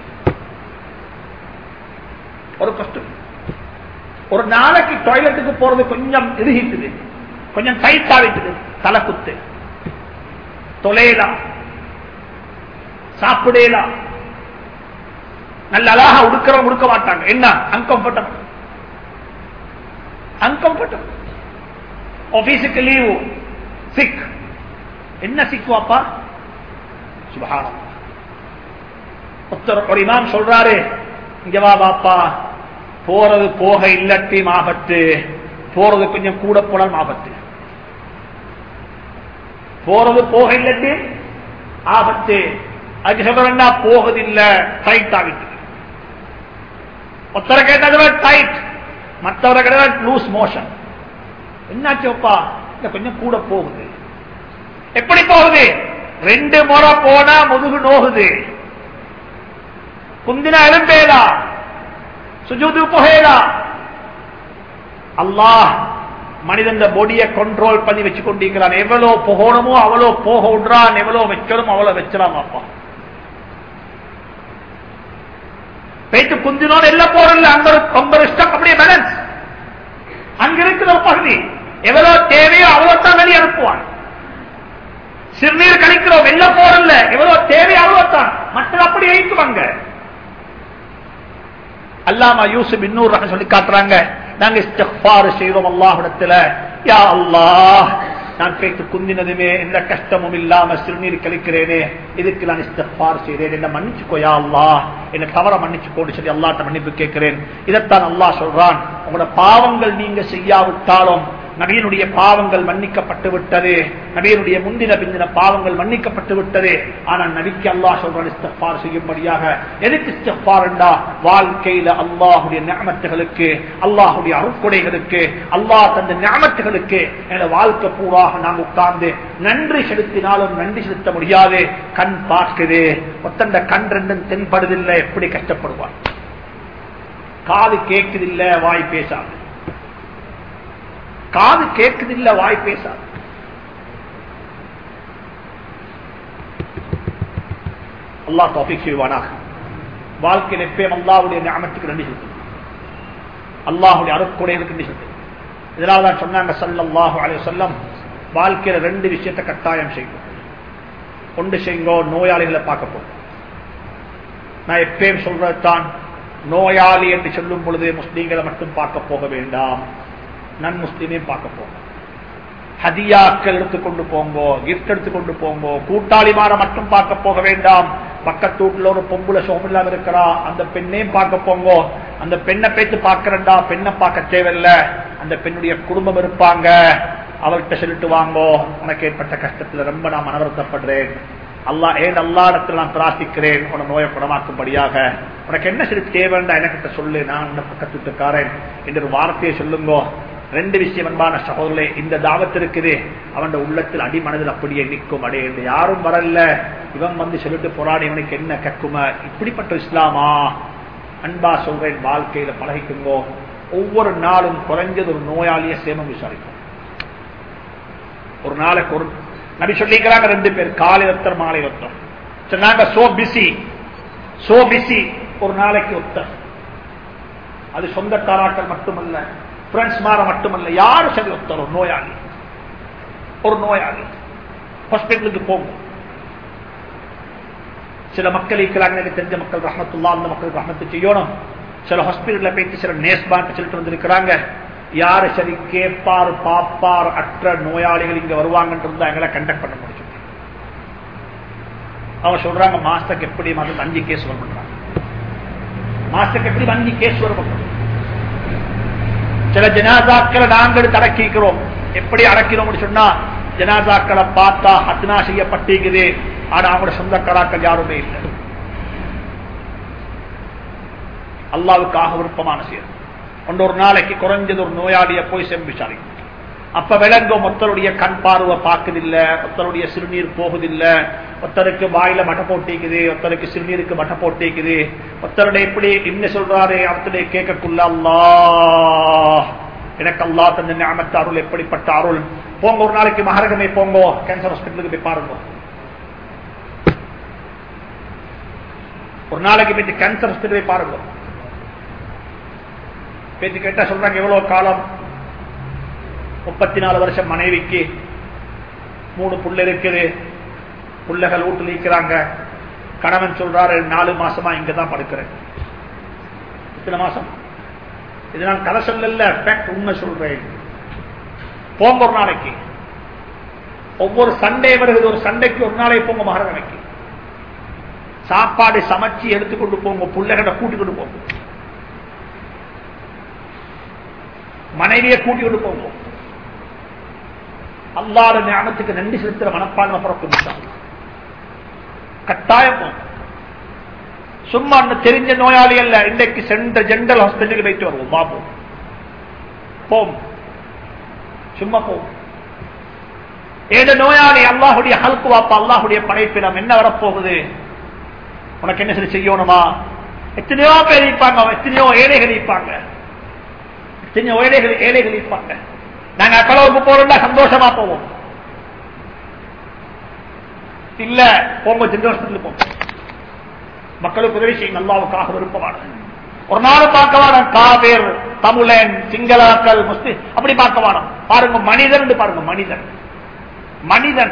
ஒரு கஷ்டம். ஒரு நாளைக்கு டாய்லெட்டுக்கு போறது கொஞ்சம் இறுகிட்டுது, கொஞ்சம் டைட் ஆகிட்டுது, தலை குத்து, தொலையலாம், சாப்பிடலாம், நல்ல அழகா உடுக்கிறவங்க உடுக்க மாட்டாங்க. என்ன அன்கம்ஃபர்டபிள், அன்கம்ஃபர்டபிள். ஆபீஸுக்கு லீவு, சிக். என்ன சிக் வாப்பா? சுப்ஹானல்லாஹ். ஒரு இமாம் சொல்றாரு, இங்க வா பாப்பா, போறது போக இல்லட்டி ஆபத்து, போறது கொஞ்சம் கூட போனால் ஆபத்து, போறது போக இல்லட்டி ஆபத்து. அதுக்கு சொல்றா போகுதில்ல, டைட் ஆகிட்டு. ஒருத்தரை கேட்டது டைட், மற்றவரை கேட்டது லூஸ் மோஷன். என்னாச்சோப்பா? கொஞ்சம் கூட போகுது. எப்படி போகுது? 2 முறை போனா முதுகு நோகுது, குந்தினா எலும்பேதா, சுஜூது போகேதா. அல்லாஹ் மனிதன் பொடியை கண்ட்ரோல் பண்ணி வச்சு கொண்டிருக்கிறான். எவ்வளவு போகணுமோ அவ்வளோ போக விடுறான், எவ்வளவு வைக்கணும் அவ்வளவு வச்சிடாம. அப்பா பேச்சு குந்தினோடு எல்லாம் போறல, அங்க இஷ்டம் அப்படியே பேலன்ஸ். அங்க இருக்கிற பகுதி எவ்வளவு தேவையோ அவ்வளவு தான் வெளியே அனுப்புவான். சிறுநீர் கழிக்கிறோம், வெள்ள போறல, எவ்வளவு தேவையோ அவ்வளவு தான், மற்ற அப்படி வைக்குவாங்க. அல்லாமா யூசுப் இன்னொரு சொல்லி காட்டுறாங்க, நாங்க இஸ்திக்ஃபார் செய்தோம் அல்லாஹ்விடத்துல, யா அல்லாஹ் நான் பேச்சு குந்தினதுமே எந்த கஷ்டமும் இல்லாம சிறுநீர் கழிக்கிறேனே, இதுக்கு நான் இஸ்திக்ஃபார் செய்றேன், என்ன மன்னிச்சுக்கோ யா அல்லாஹ், என்ன தவற மன்னிச்சுக்கோன்னு சொல்லி அல்லாஹ்ட்ட மன்னிப்பு கேட்கிறேன். இதைத்தான் அல்லாஹ் சொல்றான், உங்களோட பாவங்கள் நீங்க செய்யாவிட்டாலும் நபியினுடைய பாவங்கள் மன்னிக்கப்பட்டு விட்டது, நபியினுடைய முந்தின பிந்தின பாவங்கள் மன்னிக்கப்பட்டு விட்டது. ஆனால் நபிக்கு அல்லாஹ் சொல்றான் இஸ்திக்ஃபார் செய்யும்படியாக. எதுக்கு இஸ்திக்ஃபார் என்றா, வாழ்க்கையில அல்லாஹ்வுடைய நிஅமத்துகளுக்கு, அல்லாஹ்வுடைய அருட்கொடைகளுக்கு, அல்லாஹ் தந்த நிஅமத்துகளுக்கு என்ற வாழ்க்கை பூராக நாம் உட்கார்ந்து நன்றி செலுத்தினாலும் நன்றி செலுத்த முடியாது. கண் பார்க்குது, ஒத்தண்ட கண் ரெண்டும் தென்படுதில்லை, எப்படி கஷ்டப்படுவார். காது கேட்குதில்லை, வாய் பேசாது. காது கேட்குதில்லை, வாய் பேசாது. அல்லாஹ் தௌஃபீக் செய்வானாக. வாழ்க்கையில் எப்பயும் அல்லாஹ்வுடைய நிஅமத்துக்கு நன்றி செலுத்தணும், அல்லாஹ்வுடைய அருட்கொடைகளுக்கு நன்றி செலுத்தணும். இதனால்தான் சொன்னாங்க ஸல்லல்லாஹு அலைஹி வஸல்லம், வாழ்க்கையில 2 விஷயத்தை கட்டாயம் செய்யும். ஒன்று செய்யுங்கோ, நோயாளிகளை பார்க்க போகும். நான் எப்பயும் சொல்றதுதான், நோயாளி என்று சொல்லும் பொழுது முஸ்லீம்களை மட்டும் பார்க்க போக வேண்டாம், நன் முஸ்லீமையும் பார்க்க போங்க. ஹதியாக்கள் எடுத்துக்கொண்டு போங்கோ, கிஃப்ட் எடுத்துக்கொண்டு போங்கோ. கூட்டாளிமார மட்டும் பார்க்க போக வேண்டாம். பக்கத்து வீட்டுல ஒரு பொம்புல சோமில்லாம இருக்கிறா, அந்த பெண்ணையும் பார்க்க போங்கோ. அந்த பெண்ணை பேச்சு பார்க்கிறண்டா, பெண்ணை பார்க்க தேவையில்லை, அந்த பெண்ணுடைய குடும்பம் இருப்பாங்க, அவர்கிட்ட சொல்லிட்டு வாங்கோ, உனக்கு ஏற்பட்ட கஷ்டத்துல ரொம்ப நான் மனவருத்தப்படுறேன், அல்லா இடத்துல நான் பிரார்த்திக்கிறேன், உன நோயை குணமாக்கும்படியாக. உனக்கு என்ன சரி தேவைண்டா எனக்கிட்ட சொல்லு, நான் உன்னை பக்கத்து வீட்டுக்காரன் என்ற ஒரு வார்த்தையை சொல்லுங்கோ. 2 விஷயம் அன்பான சகோதரர்களே, இந்த தாவத் இருக்குது, அவன் உள்ளத்தில் அடிமனதில் அப்படியே நிற்கும். அடே யாரும் வரல, இவன் வந்து சொல்லிட்டு போராடி இவனுக்கு என்ன கக்கும, இப்படிப்பட்ட இஸ்லாமா? அன்பா சொல்றேன், வாழ்க்கையில பழகிக்குங்கோ. ஒவ்வொரு நாளும் குறைஞ்சது ஒரு நோயாளிய சேமம் விசாரிக்கும். ஒரு நாளைக்கு ஒரு நபி சொல்லிக்கிறாங்க, 2 பேர், காலை ஒருத்தர் மாலை ஒருத்தர். சொன்னாங்க சோ பிசி, ஒரு நாளைக்கு ஒருத்தர். அது சொந்தக்காராக்கள் மட்டுமல்ல, ஃப்ரெண்ட்ஸ் மாற மட்டுமல்ல, யாரும் சரி ஒருத்தர் ஒரு நோயாளி ஹாஸ்பிட்டலுக்கு போகும். சில மக்கள் இருக்கிறாங்க, எனக்கு தெரிஞ்ச மக்கள் ரஹ்மத்துல்லாஹ், அந்த மக்களுக்கு ரஹ்மத்து செய்யணும். சில ஹாஸ்பிட்டல்ல போயிட்டு சில நேஸ்பான்ட்டு சொல்லிட்டு வந்திருக்கிறாங்க, யாரு சரி கேட்பார் பாப்பார் அற்ற நோயாளிகள் இங்க வருவாங்கன்னு இருந்தா எங்களை கண்டக்ட் பண்ண முடியும். அவங்க சொல்றாங்க, மாஸ்டருக்கு எப்படி 5 கேஸ் வரும் பண்றாங்க, மாஸ்டருக்கு எப்படி 5 கேஸ் வரும் பண்றாங்க. சில ஜனாசாக்களை நாங்கள் அடக்கிக்கிறோம். எப்படி அடக்கிறோம் சொன்னா, ஜனாசாக்களை பார்த்தா ஹத்னா செய்யப்பட்டிருக்குது, ஆனா அவங்களோட சொந்தக்காராக்கள் யாருமே இல்லை. அல்லாவுக்காக விருப்பமான செயல். ஒரு நாளைக்கு குறைஞ்சது ஒரு நோயாளிய போய் விசாரிக்கும். அப்ப விளங்கும் ஒருத்தருடைய கண் பார்வை பார்க்குதில்ல, ஒருத்தருடைய சிறுநீர் போகுதில்ல, ஒருத்தருக்கு வாயில மட்டை போட்டிக்குது, ஒருத்தருக்கு சிறுநீருக்கு மட்டை போட்டிக்குது, ஒருத்தருடைய எப்படி என்ன சொல்றாரு அவருடைய கேட்கக்குள்ள அல்லாஹ் எனக்கு அல்லாஹ் தந்த நிஅமத் அருள் எப்படிப்பட்ட அருள். போங்க ஒரு நாளைக்கு மஹரகமே போங்க, கேன்சர் ஹாஸ்பிட்டலுக்கு போய் பாருங்க. ஒரு நாளைக்கு போய் கேன்சர் ஹாஸ்பிட்டல் போய் பாருங்க. பேச்சு கேட்டா சொல்றாங்க எவ்வளவு காலம், 34 வருஷம் மனைவிக்கு 3 புள்ள இருக்குது, புள்ளைகள் வீட்டில் இருக்கிறாங்க. கணவன் சொல்றாரு 4 மாசமா இங்கதான் படுக்கிறேன். இத்தனை மாசம் இது நான் கதை சொல்லல, உண்மை சொல்றேன். போங்க ஒரு நாளைக்கு, ஒவ்வொரு சண்டே வருகிறது, ஒரு சண்டைக்கு ஒரு நாளைக்கு போங்க மஹரமைக்கு, சாப்பாடு சமைச்சு எடுத்துக்கொண்டு போங்க, புள்ளைகளை கூட்டிக் கொண்டு போங்க, மனைவியை கூட்டிக் கொண்டு போங்க. அல்லாஹ்வுடைய நிஅமத்துக்கு நன்றி செலுத்துற மனப்பான்மை பிறக்கும். கட்டாயம் சும்மா தெரிஞ்ச நோயாளி அல்ல, இன்றைக்கு சென்ற ஜெனரல் ஹாஸ்பிட்டலுக்கு போயிட்டு வருவோம், பாப்போம், போம், சும்மா போம். ஏழு நோயாளி அல்லாஹுடைய ஹல்கு வாப்பா, அல்லாஹுடைய படைப்பினம் என்ன வரப்போகுது, உனக்கு என்ன சரி செய்யணுமா? எத்தனையோ பேர் இருப்பாங்க, எத்தனையோ ஏழைகள் இருப்பாங்க, எத்தனையோ ஏழைகள் இருப்பாங்க. நாங்க அக்களவுக்கு போறோம்னா சந்தோஷமா போவோம். இல்ல போங்க ஜெனரல் போங்க, மக்களுக்கு உதவி செய்யும், அல்லாஹ்வுக்காக விருப்பமானது. ஒரு நாள் பார்க்க வேணும் காவேர், தமிழன், சிங்களாக்கள், முஸ்லிம் அப்படி பார்க்க வேணும். பாருங்க மனிதன் பாருங்க, மனிதன் மனிதன்.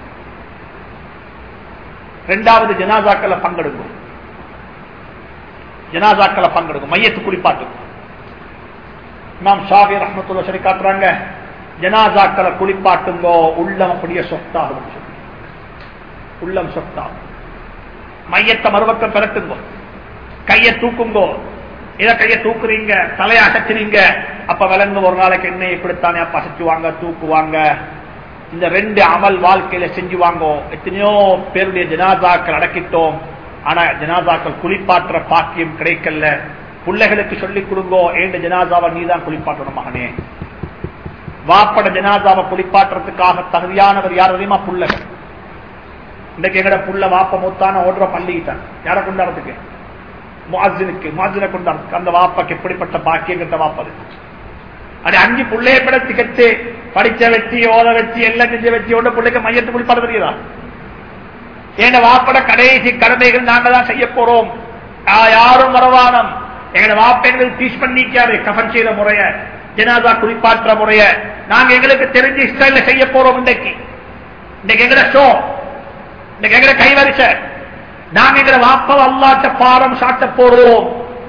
இரண்டாவது ஜனாசாக்களை பங்கெடுங்க, ஜனாசாக்களை பங்கெடுங்க, மையத்து குளிப்பாட்டுங்க. இமாம் ஷாஃபி ரஹ்மத்துல்லாஹி சொல்லி காட்டுறாங்க, ஜனாசாக்களை குளிப்பாட்டுங்கோ, உள்ளம் அப்படியே சொத்தாகும், உள்ளம் சொத்தாகும். மையத்தை மறுபக்கம் பெறட்டுங்கோ, கையை தூக்குங்கோ. இதை கையை தூக்குறீங்க, தலையை அசைச்சுறீங்க, அப்ப விளங்கு ஒரு நாளைக்கு என்ன இப்படித்தானே அப்ப அசைச்சுவாங்க, தூக்குவாங்க. இந்த 2 அமல் வாழ்க்கையில செஞ்சுவாங்கோ. எத்தனையோ பேருடைய ஜனாசாக்கள் அடக்கிட்டோம், ஆனா ஜனாசாக்கள் குளிப்பாற்ற பாக்கியம் கிடைக்கல. பிள்ளைகளுக்கு சொல்லிக் கொடுங்கோ, ஏண்ட ஜனாசாவை நீதான் குளிப்பாற்றணும் மகனே. வாப்பட ஜனாசாவை குளிப்பாட்டுறதுக்காக தகுதியானவர் யார் தெரியுமா? பிள்ளைகள். இன்றைக்கு எங்கட புள்ள வாப்ப மூத்தான ஓடுற பள்ளிக்கிட்டான், யாரை கொண்டாடுறதுக்கு? முஅஸ்ஸினை கொண்டாடுறதுக்கு. அந்த வாப்பாக்கு எப்படிப்பட்ட பாக்கியங்கிட்ட வாப்பது. அது 5 புள்ளைய படத்து கட்டு படிச்ச வச்சு ஓத வச்சு எல்லாம் செஞ்ச வச்சு ஒன்று பிள்ளைக்கு மையத்து குளிப்பாட தெரியுதா? ஏன்னா வாப்பட கடைசி கடமைகள் நாங்க தான் செய்ய போறோம், யாரும் வரவானம். எங்க வாப்ப எங்களுக்கு டீச் பண்ணிக்காரு கஃன் செய்த முறைய, ஜனாசா குளிப்பாற்ற முறைய நாங்க எங்களுக்கு தெரிஞ்ச ஸ்டைல செய்ய போறோம். இன்னைக்கு எங்கட ஷோ, இன்னைக்கு எங்கட கைவரிசை, நாங்க எங்கட வாப்ப அல்லாஹ்ட்ட பாடம் சாட்ட போறோம்.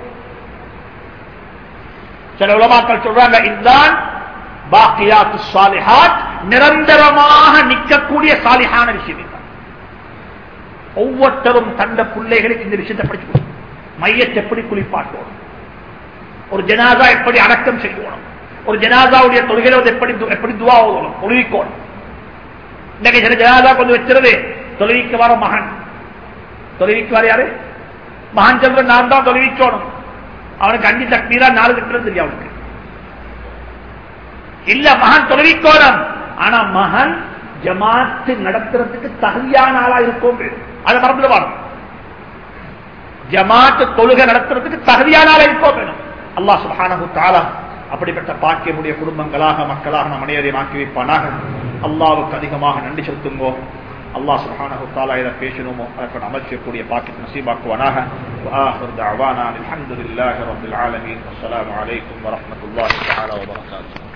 சில உலமாக்கள் சொல்றாங்க, இதுதான் பாக்கியாத்து சாலிஹாத், நிரந்தரமாக நிற்கக்கூடிய சாலிஹான விஷயம். ஒவ்வொருத்தரும் தந்த பிள்ளைகளுக்கு இந்த விஷயத்தை படிச்சு, மையத்தை எப்படி குளிப்பாட்டணும், ஒரு ஜனாசா எப்படி அடக்கம் செய்யணும், ஒரு ஜனாசாவுடைய தொழுகையில் எப்படி துவா ஓதணும், தொழுவிக்கணும். இன்னைக்கு சில ஜனாசா கொண்டு வச்சிருது, தொழுவிக்கு வர மகன், தொழுவிக்கு வர யாரு? மகன் சொல்ற நான் தான் தொழுவிக்கணும். அவனுக்கு 5 தக்பீரா 4 தக்பீரா தெரியும் அவனுக்கு. இல்ல மகன் தொழுவிக்கோணும், ஆனா மகன் ஜமாத்து நடத்துறதுக்கு தகுதியான ஆளா இருக்கும். அதை மறந்துடுவாங்க. ஜமாத்து தொழுகை நடத்துறதுக்கு தகுதியான ஆளா இருக்கும் வேணும். அல்லாஹ் சுப்ஹானஹு தஆலா அப்படிப்பட்ட பாக்கியமுடைய குடும்பங்களாக மக்களாக நம் அனைவரையும் ஆக்கி வைப்பானாக. அல்லாஹ்வுக்கு அதிகமாக நன்றி செலுத்துங்கோ. அல்லாஹ் சுப்ஹானஹு தஆலா இதை பேசணுமோ அதற்கு அமல் செய்யக்கூடிய பாக்கியத்தை நசீபாக்குவானாக. வஆஹிரு தஅவானா அல்ஹம்துலில்லாஹி ரப்பில் ஆலமீன். அஸ்ஸலாமு அலைக்கும் வரஹ்மத்துல்லாஹி தஆலா வபரகாத்துஹு.